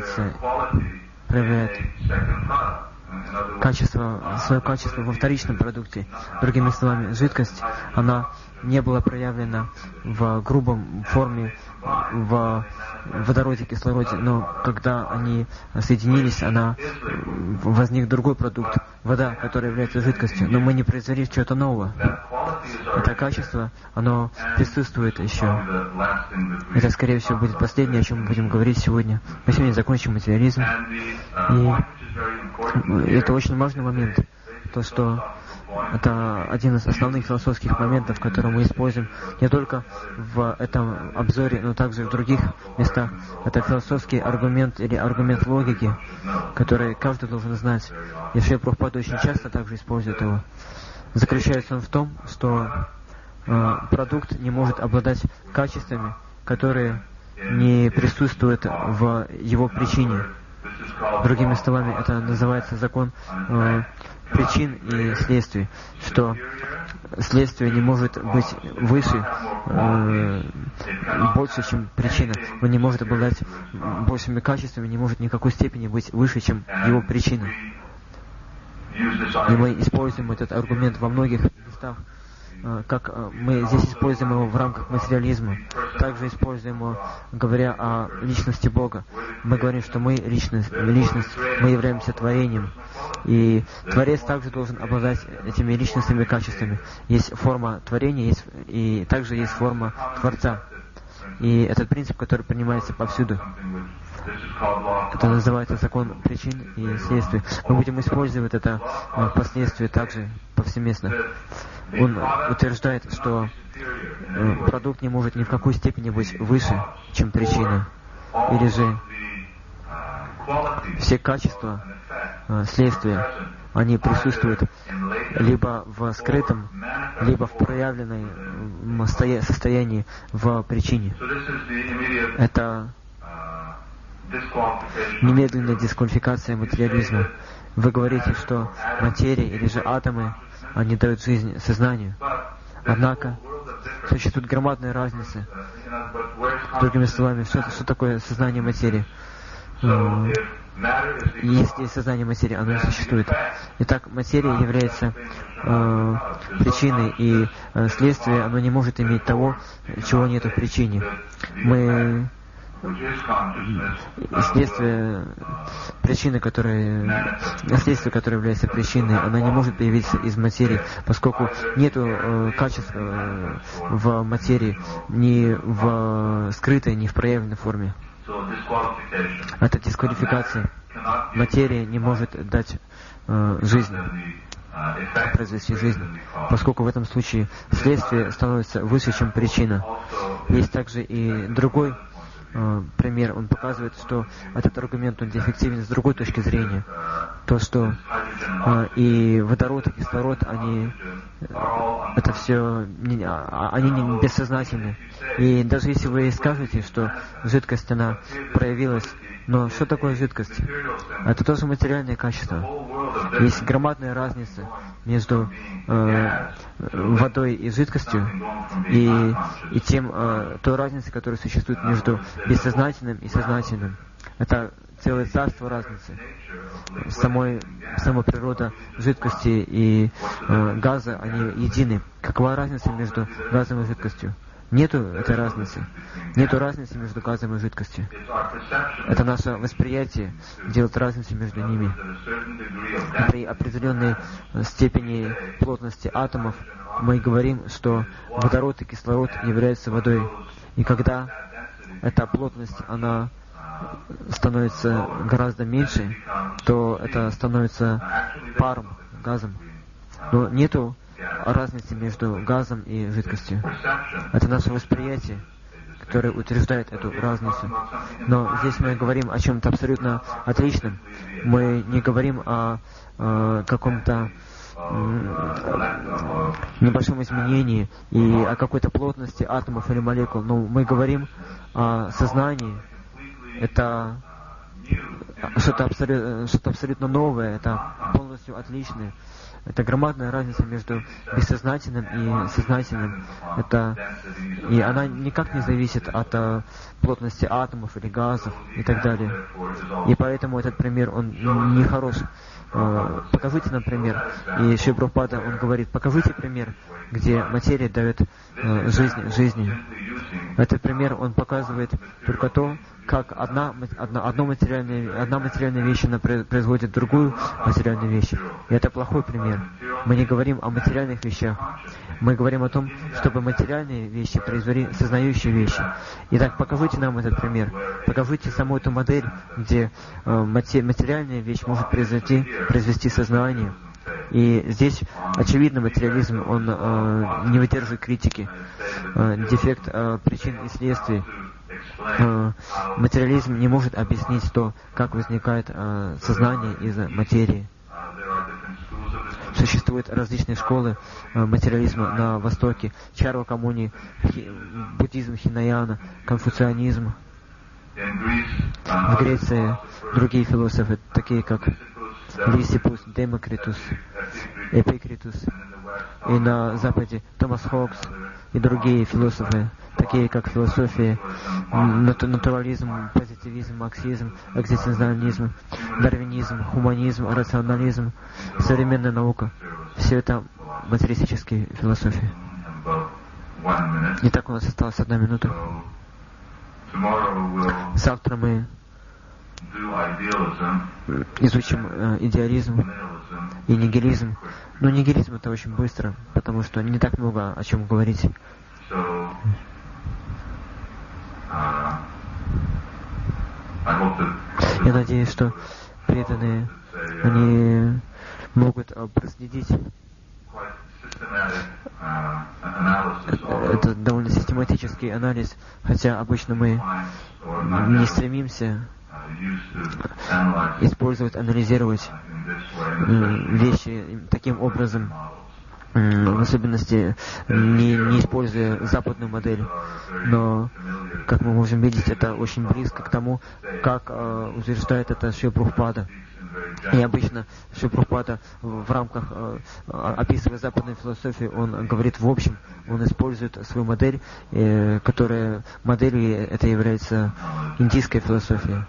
свое качество во вторичном продукте. Другими словами, жидкость, она не была проявлена в грубом форме, в водороде, кислороде, но когда они соединились, возник другой продукт, вода, которая является жидкостью, но мы не произвели чего-то нового. Это качество, оно присутствует еще. Это, скорее всего, будет последнее, о чем мы будем говорить сегодня. Мы сегодня закончим материализм. И это очень важный момент, то, что это один из основных философских моментов, которые мы используем не только в этом обзоре, но также в других местах. Это философский аргумент или аргумент логики, который каждый должен знать. И Шрила Прабхупада очень часто также использует его. Заключается он в том, что продукт не может обладать качествами, которые не присутствуют в его причине. Другими словами, это называется закон причин и следствий, что следствие не может быть выше, больше, чем причина. Он не может обладать большими качествами, не может ни в какой степени быть выше, чем его причина. И мы используем этот аргумент во многих местах, как мы здесь используем его в рамках материализма. Также используем его, говоря о личности Бога. Мы говорим, что мы личность, мы являемся творением. И Творец также должен обладать этими личностными качествами. Есть форма творения, и также есть форма Творца. И этот принцип, который принимается повсюду. Это называется закон причин и следствий. Мы будем использовать это последствия также повсеместно. Он утверждает, что продукт не может ни в какой степени быть выше, чем причина. Или же все качества следствия, они присутствуют либо в скрытом, либо в проявленном состоянии в причине. Это немедленная дисквалификация материализма. Вы говорите, что материя или же атомы, они дают жизнь сознанию. Однако существует громадная разница. Другими словами, что такое сознание материи? Если сознание материи, оно не существует. Итак, материя является причиной, и следствие, оно не может иметь того, чего нет в причине. Следствие, следствие, которое является причиной, она не может появиться из материи, поскольку нет качеств в материи ни в скрытой, ни в проявленной форме. Это дисквалификация. Материя не может дать жизнь, произвести жизнь, поскольку в этом случае следствие становится выше, чем причина. Есть также и другой пример, он показывает, что этот аргумент он неэффективен с другой точки зрения. То, что и водород, и кислород, они это все, они не бессознательны. И даже если вы скажете, что жидкость, она проявилась, но что такое жидкость? Это тоже материальное качество. Есть громадная разница между водой и жидкостью и той разницей, которая существует между бессознательным и сознательным. Это целое царство разницы. Сама природа жидкости и газа, они едины. Какова разница между газом и жидкостью? Нету этой разницы. Нету разницы между газом и жидкостью. Это наше восприятие делает разницу между ними. При определенной степени плотности атомов мы говорим, что водород и кислород являются водой. И когда эта плотность, она становится гораздо меньше, то это становится паром, газом. Но нету разницы между газом и жидкостью. Это наше восприятие, которое утверждает эту разницу. Но здесь мы говорим о чем-то абсолютно отличном. Мы не говорим о каком-то небольшом изменении и о какой-то плотности атомов или молекул. Но мы говорим о сознании. Это что-то абсолютно новое, это полностью отличное. Это громадная разница между бессознательным и сознательным. И она никак не зависит от плотности атомов или газов и так далее. И поэтому этот пример, он не хорош. Покажите нам пример. И Шрила Прабхупада, он говорит, покажите пример, где материя дает жизни. Этот пример, он показывает только то, как одна материальная вещь, она производит другую материальную вещь. И это плохой пример. Мы не говорим о материальных вещах. Мы говорим о том, чтобы материальные вещи произвели сознающие вещи. Итак, покажите нам этот пример. Покажите саму эту модель, где материальная вещь может произвести сознание. И здесь, очевидно, материализм, он не выдерживает критики. Дефект причин и следствий. Материализм не может объяснить то, как возникает сознание из материи. Существуют различные школы материализма на Востоке. Чарвакамуни, буддизм Хинаяна, конфуцианизм. В Греции другие философы, такие как Лисипус, Демокритус, Эпикритус. И на Западе Томас Хокс и другие философы, такие как философия, натурализм, позитивизм, марксизм, экзистенциализм, дарвинизм, хуманизм, рационализм, современная наука. Все это материалистические философии. Итак, у нас осталась 1 минута. Завтра мы изучим идеализм и нигилизм. Но нигилизм это очень быстро, потому что не так много о чем говорить. Я надеюсь, что преданные, они могут проследить. Это довольно систематический анализ, хотя обычно мы не стремимся использовать, анализировать вещи таким образом, в особенности не используя западную модель. Но, как мы можем видеть, это очень близко к тому, как утверждает это Шрила Прабхупада. И обычно Шрила Прабхупада в рамках, описывая западную философию, он говорит в общем, он использует свою модель, которая моделью это является индийская философия.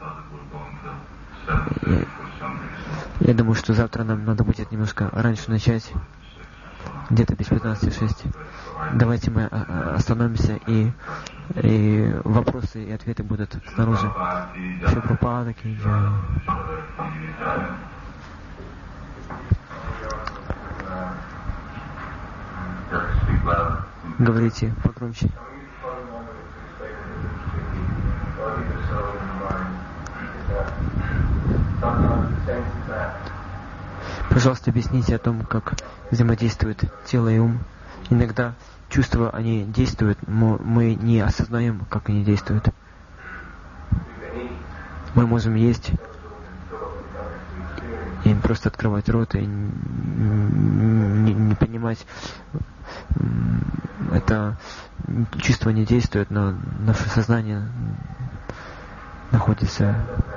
Я думаю, что завтра нам надо будет немножко раньше начать, где-то без 15:06. Давайте мы остановимся, и вопросы и ответы будут снаружи. Шрила Прабхупада ки джай. Говорите погромче. Пожалуйста, объясните о том, как взаимодействует тело и ум. Иногда чувства, они действуют, но мы не осознаем, как они действуют. Мы можем есть и просто открывать рот и не понимать, это чувство не действует, но наше сознание находится,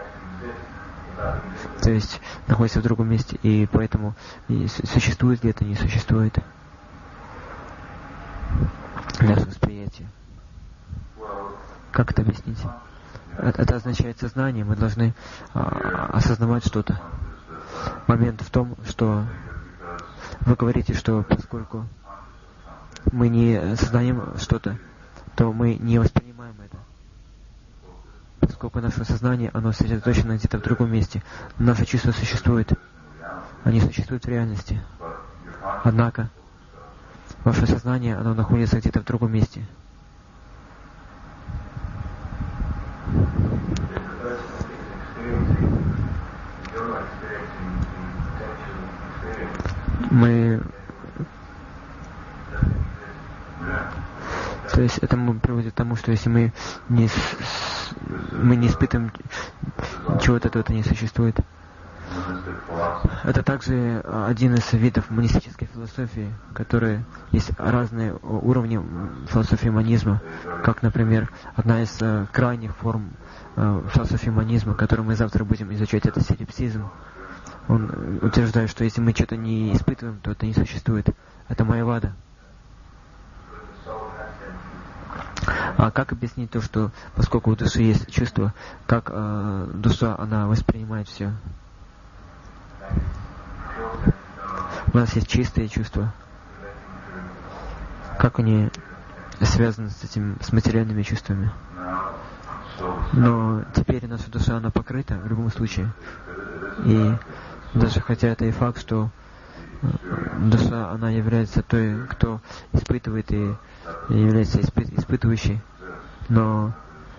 то есть находится в другом месте, и поэтому существует ли это, не существует наше восприятие. Как это объяснить? Это означает сознание, мы должны осознавать что-то. Момент в том, что вы говорите, что поскольку мы не сознаем что-то, то мы не воспринимаем это. Поскольку наше сознание, оно сосредоточено где-то в другом месте. Наши чувства существуют. Они существуют в реальности. Однако, ваше сознание, оно находится где-то в другом месте. То есть это приводит к тому, что если мы не испытываем чего-то, то это не существует. Это также один из видов монистической философии, которые есть разные уровни философии монизма, как, например, одна из крайних форм философии монизма, которую мы завтра будем изучать, это солипсизм. Он утверждает, что если мы что-то не испытываем, то это не существует. Это майявада. А как объяснить то, что поскольку у души есть чувство, как душа, она воспринимает все? У нас есть чистые чувства. Как они связаны с материальными чувствами? Но теперь наша душа, она покрыта в любом случае. И даже хотя это и факт, что душа, она является той, кто испытывает и является испытывающей, но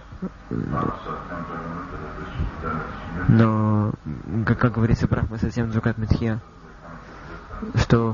как говорится, Брахма совсем Джукат Митхья, что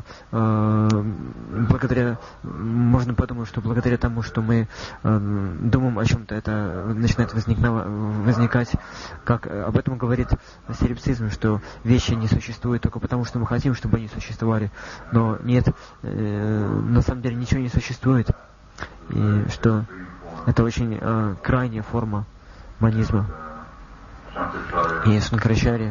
можно подумать, что благодаря тому, что мы думаем о чем-то, это начинает возникать, как об этом говорит солипсизм, что вещи не существуют только потому, что мы хотим, чтобы они существовали. Но нет, на самом деле ничего не существует. И что это очень крайняя форма монизма. И Шанкарачарья,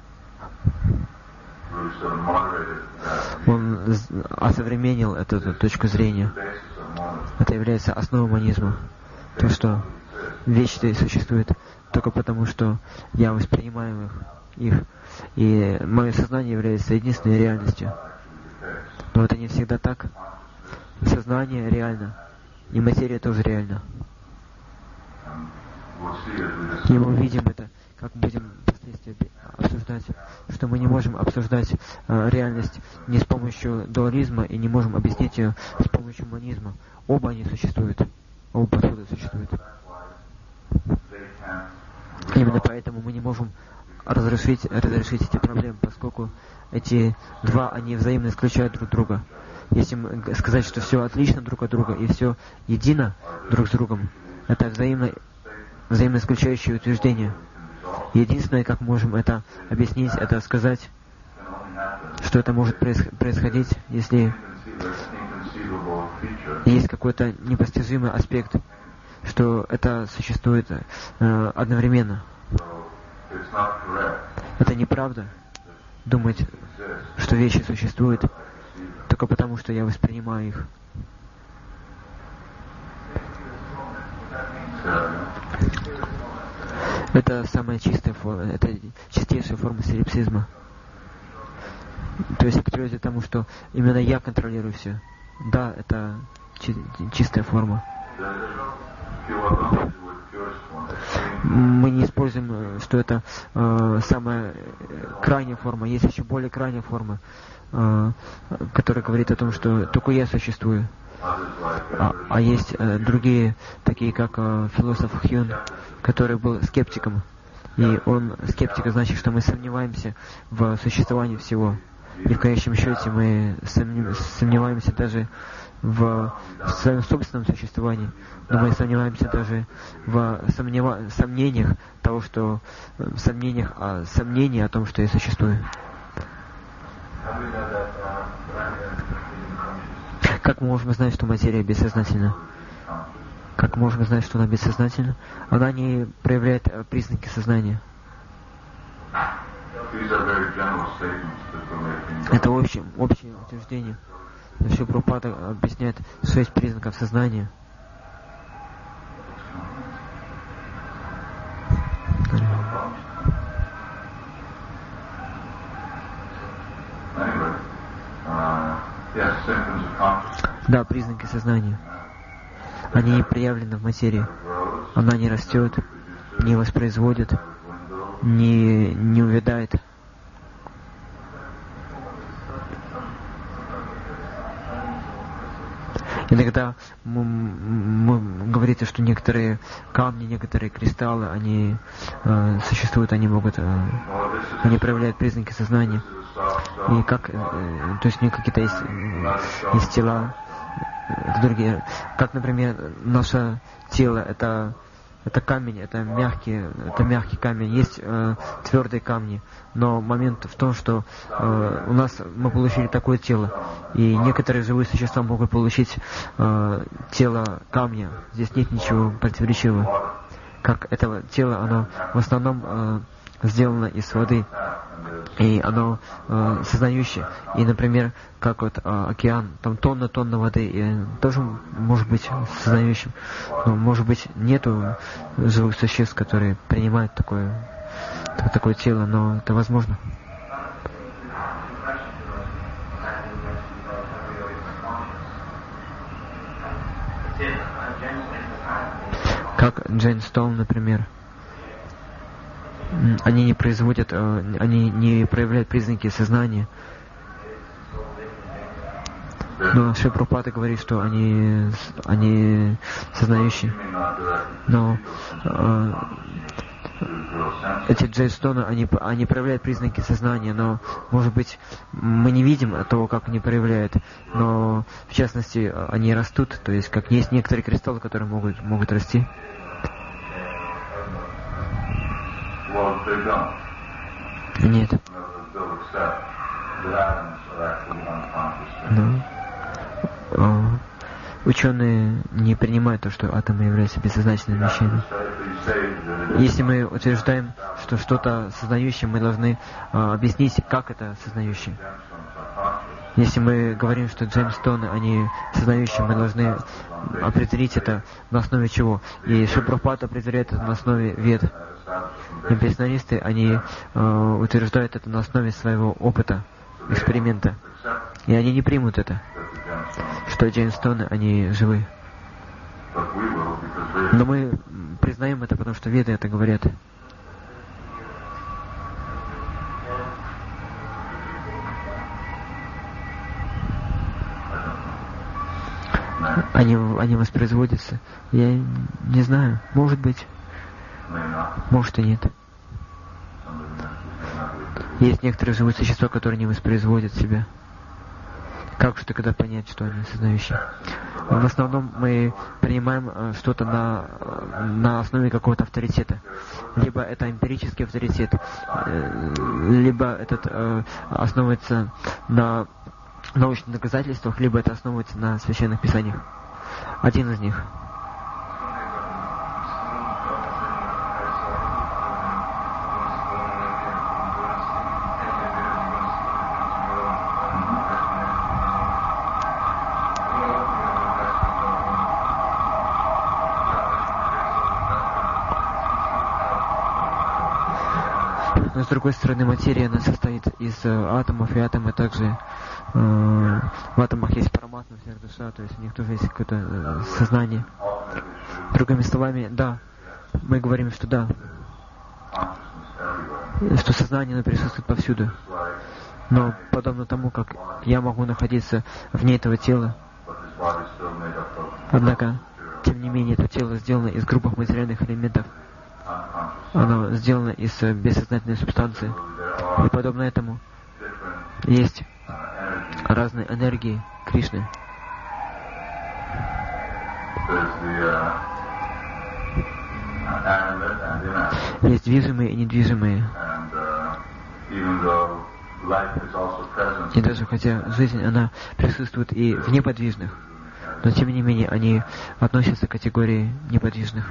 он осовременил эту точку зрения. Это является основой монизма. То, что вещи существуют только потому, что я воспринимаю их. И мое сознание является единственной реальностью. Но это не всегда так. Сознание реально. И материя тоже реальна. И мы увидим это, как будем впоследствии обсуждать, что мы не можем обсуждать реальность не с помощью дуализма и не можем объяснить ее с помощью монизма. Оба они существуют. Оба подхода существуют. Именно поэтому мы не можем разрешить эти проблемы, поскольку эти два, они взаимно исключают друг друга. Если сказать, что все отлично друг от друга и все едино друг с другом, это взаимно исключающие утверждения. Единственное, как можем это объяснить, это сказать, что это может происходить, если есть какой-то непостижимый аспект, что это существует одновременно. Это неправда думать, что вещи существуют только потому, что я воспринимаю их. Это самая чистая форма, это чистейшая форма солипсизма. То есть это приводит к тому, что именно я контролирую все. Да, это чистая форма. Мы не используем, что это самая крайняя форма. Есть еще более крайняя форма, которая говорит о том, что только я существую. А есть другие, такие как философ Хьюн, который был скептиком. И он скептик, значит, что мы сомневаемся в существовании всего. И в конечном счете мы сомневаемся даже в своем собственном существовании, но мы сомневаемся даже в сомнениях того, что сомнения о том, что я существую. Как мы можем знать, что материя бессознательна? Как мы можем знать, что она бессознательна? Она не проявляет признаки сознания. Это общее утверждение. Шрила Прабхупада объясняет 6 признаков сознания. Да, признаки сознания. Они не проявлены в материи. Она не растет, не воспроизводит, не увядает. Иногда говорится, что некоторые камни, некоторые кристаллы, они существуют, они проявляют признаки сознания. И то есть у них какие-то есть тела, другие. Как, например, наше тело это камень, это мягкий камень. Есть твердые камни, но момент в том, что мы получили такое тело, и некоторые живые существа могут получить тело камня. Здесь нет ничего противоречивого. Как это тело, оно в основном сделано из воды, и оно сознающее. И, например, как океан, там тонна воды, и тоже может быть сознающим. Но, может быть, нету живых существ, которые принимают такое тело, но это возможно. Как Джейн Стоун, например. Они не проявляют признаки сознания. Но Шрила Прабхупада говорит, что они сознающие. Но эти джейстоны, они проявляют признаки сознания, но, может быть, мы не видим того, как они проявляют, но, в частности, они растут, то есть, как есть некоторые кристаллы, которые могут расти. Нет. Ученые не принимают то, что атомы являются бессознательными вещами. Если мы утверждаем, что что-то сознающее, мы должны объяснить, как это сознающее. Если мы говорим, что джеймстоны, они сознающие, мы должны определить это на основе чего. И Шрила Прабхупада определяет это на основе вед. Импрессионисты, они утверждают это на основе своего опыта, эксперимента. И они не примут это, что джеймстоны, они живы. Но мы признаем это, потому что веды это говорят. Они воспроизводятся. Я не знаю. Может быть. Может и нет. Есть некоторые живые существа, которые не воспроизводят себя. Как же тогда понять, что они сознающие? В основном мы принимаем что-то на основе какого-то авторитета. Либо это эмпирический авторитет, либо этот основывается на научных доказательствах, либо это основывается на священных писаниях. Один из них. Но с другой стороны, материя, она состоит из атомов, и атомы также в атомах есть параматма, сверхдуша, то есть у них тоже есть какое-то сознание. Другими словами, да, мы говорим, что да, что сознание, оно присутствует повсюду. Но подобно тому, как я могу находиться вне этого тела, однако, тем не менее, это тело сделано из грубых материальных элементов. Оно сделано из бессознательной субстанции. И подобно этому, есть разные энергии Кришны. Есть движимые и недвижимые. И даже хотя жизнь, она присутствует и в неподвижных, но тем не менее они относятся к категории неподвижных.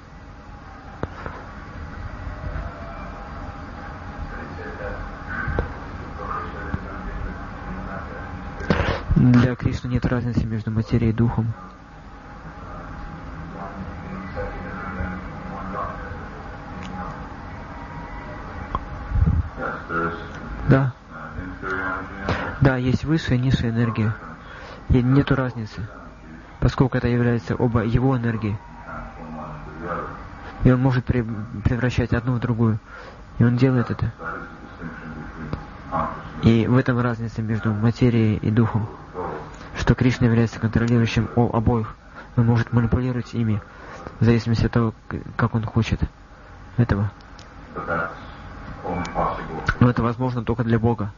Для Кришны нет разницы между материей и духом. Да. Да, есть высшая и низшая энергия. И нету разницы, поскольку это является оба его энергии. И он может превращать одну в другую. И он делает это. И в этом разница между материей и духом. Что Кришна является контролирующим обоих. Он может манипулировать ими в зависимости от того, как он хочет этого. Но это возможно только для Бога.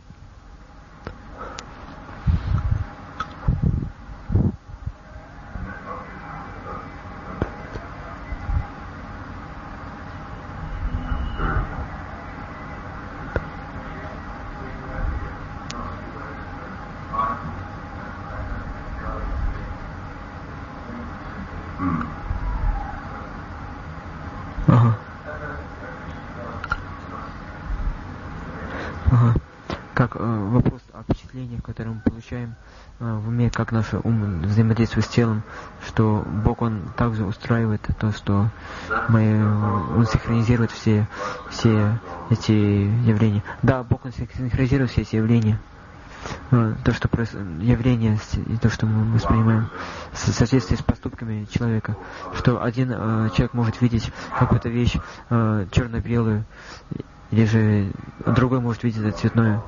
Как вопрос о впечатлениях, которые мы получаем в уме, как наш ум взаимодействует с телом, что Бог, Он также устраивает то, что Он синхронизирует все эти явления. Да, Бог, Он синхронизирует все эти явления. То, что явления и то, что мы воспринимаем в соответствии с поступками человека, что один человек может видеть какую-то вещь черно-белую, или же другой может видеть это цветное.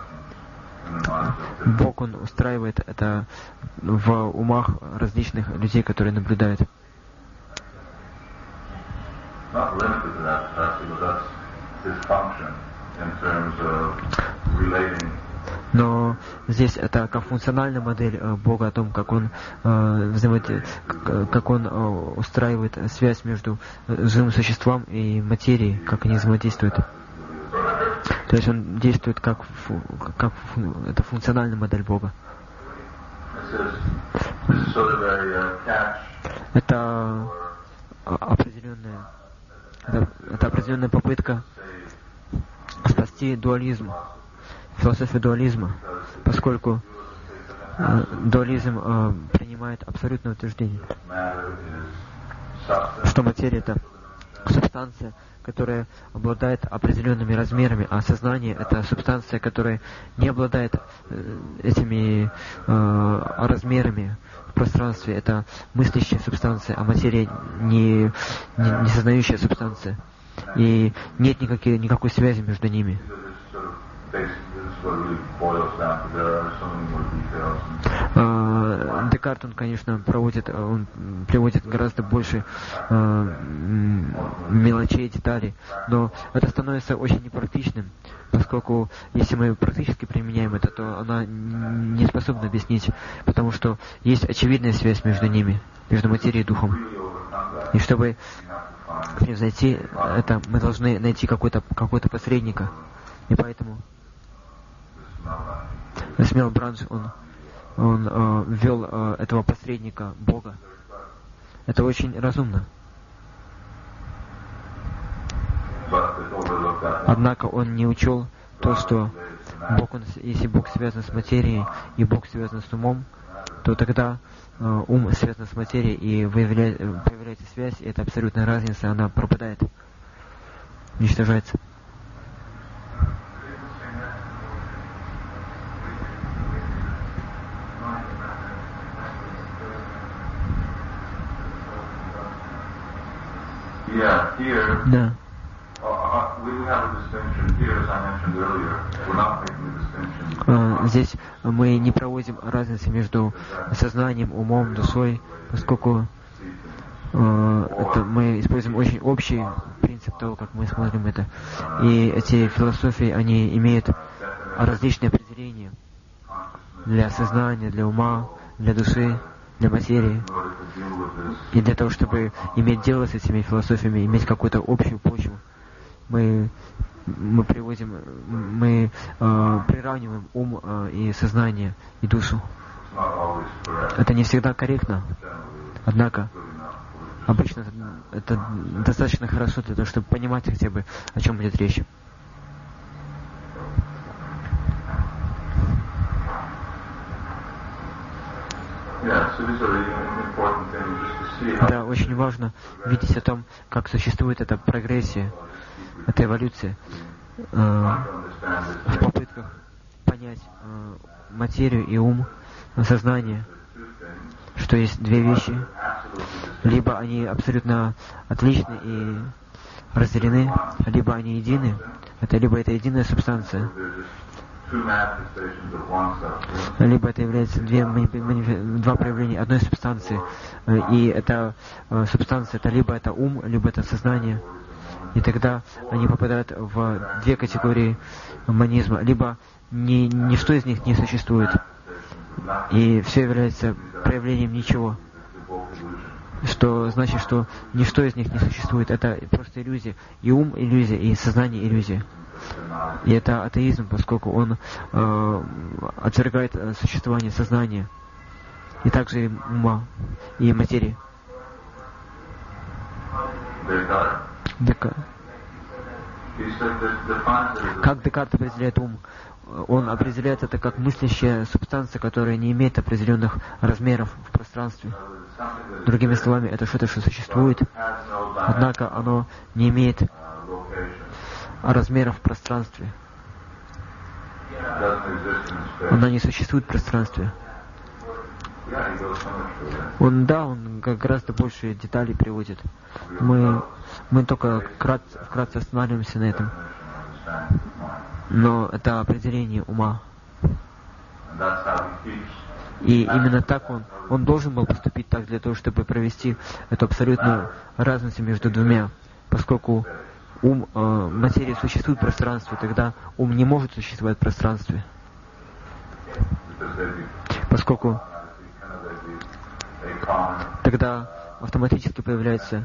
Бог, Он устраивает это в умах различных людей, которые наблюдают. Но здесь это как функциональная модель Бога о том, как Он устраивает связь между живым существом и материей, как они взаимодействуют. То есть Он действует как это функциональная модель Бога. Это определенная попытка спасти дуализм, философию дуализма, поскольку дуализм принимает абсолютное утверждение, что материя — это субстанция, которая обладает определенными размерами, а сознание — это субстанция, которая не обладает этими размерами в пространстве. Это мыслящая субстанция, а материя не сознающая субстанция. И нет никакой связи между ними. Декарт, он, конечно, приводит гораздо больше мелочей, деталей, но это становится очень непрактичным, поскольку если мы практически применяем это, то она не способна объяснить, потому что есть очевидная связь между ними, между материей и духом. И чтобы превзойти это, мы должны найти какого-то посредника. И поэтому Смел Бранш, он ввел этого посредника, Бога. Это очень разумно. Однако он не учел то, что если Бог связан с материей и Бог связан с умом, то тогда ум связан с материей и появляется связь, и эта абсолютная разница, она пропадает, уничтожается. Да. Здесь мы не проводим разницы между сознанием, умом, душой, поскольку мы используем очень общий принцип того, как мы смотрим это. И эти философии, они имеют различные определения. для сознания, для ума, для души, для материи. И для того, чтобы иметь дело с этими философиями, иметь какую-то общую почву, мы приравниваем ум и сознание, и душу. Это не всегда корректно, однако обычно это достаточно хорошо для того, чтобы понимать хотя бы, о чем идет речь. Да, очень важно видеть о том, как существует эта прогрессия, эта эволюция в попытках понять материю и ум, сознание, что есть две вещи, либо они абсолютно отличны и разделены, либо они едины, либо это единая субстанция, либо это является два проявления одной субстанции, и эта субстанция, либо это ум, либо это сознание, и тогда они попадают в две категории монизма, либо ничто из них не существует, и все является проявлением ничего, что значит, что ничто из них не существует, это просто иллюзия, и ум иллюзия, и сознание иллюзия. И это атеизм, поскольку он отвергает существование сознания, и также и ума, и материи. Как Декарт определяет ум? Он определяет это как мыслящая субстанция, которая не имеет определенных размеров в пространстве. Другими словами, это что-то, что существует, однако оно не имеет размеров в пространстве. Она не существует в пространстве. Он гораздо больше деталей приводит. Мы только вкратце останавливаемся на этом. Но это определение ума. И именно так он должен был поступить так для того, чтобы провести эту абсолютную разницу между двумя. Поскольку материя существует в пространстве, тогда ум не может существовать в пространстве. Поскольку тогда автоматически появляется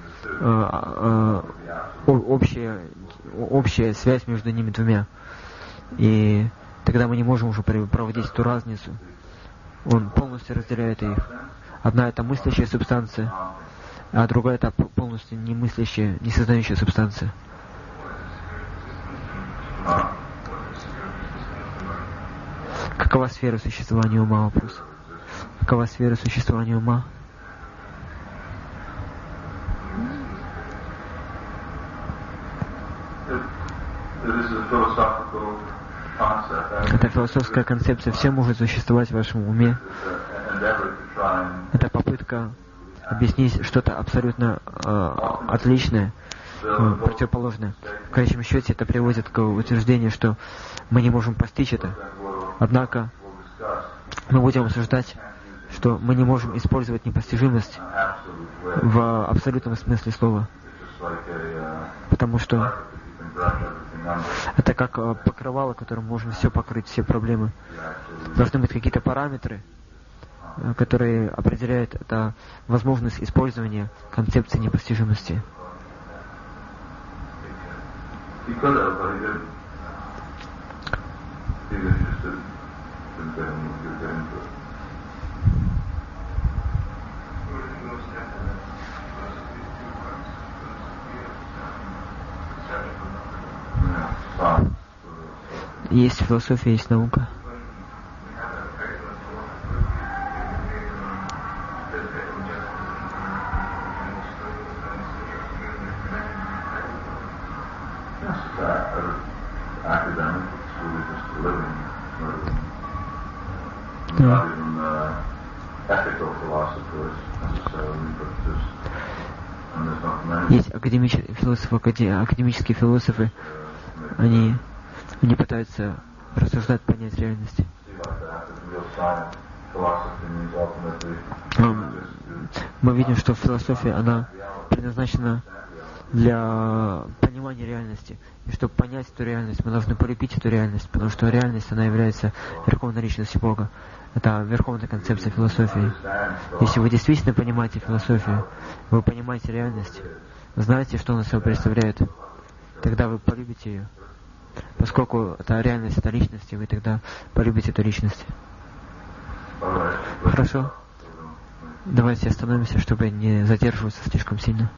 общая связь между ними двумя. И тогда мы не можем уже проводить эту разницу. Он полностью разделяет их. Одна это мыслящая субстанция, а другая это полностью не мыслящая, не сознающая субстанция. Какова сфера существования ума? Вопрос. Какова сфера существования ума? Это философская концепция. Все может существовать в вашем уме. Это попытка объяснить что-то абсолютно отличное, противоположное. В конечном счете это приводит к утверждению, что мы не можем постичь это. Однако мы будем обсуждать, что мы не можем использовать непостижимость в абсолютном смысле слова. Потому что это как покрывало, которым можно все покрыть, все проблемы. Должны быть какие-то параметры, которые определяют это возможность использования концепции непостижимости. Есть философия, есть наука. Есть академические философы, они пытаются рассуждать, понять реальность. Мы видим, что философия, она предназначена для понимания реальности. И чтобы понять эту реальность, мы должны полюбить эту реальность, потому что реальность, она является верховной личностью Бога. Это верховная концепция философии. Если вы действительно понимаете философию, вы понимаете реальность, знаете, что она собой представляет, тогда вы полюбите ее. Поскольку это реальность, это личность, и вы тогда полюбите эту личность. Хорошо. Давайте остановимся, чтобы не задерживаться слишком сильно.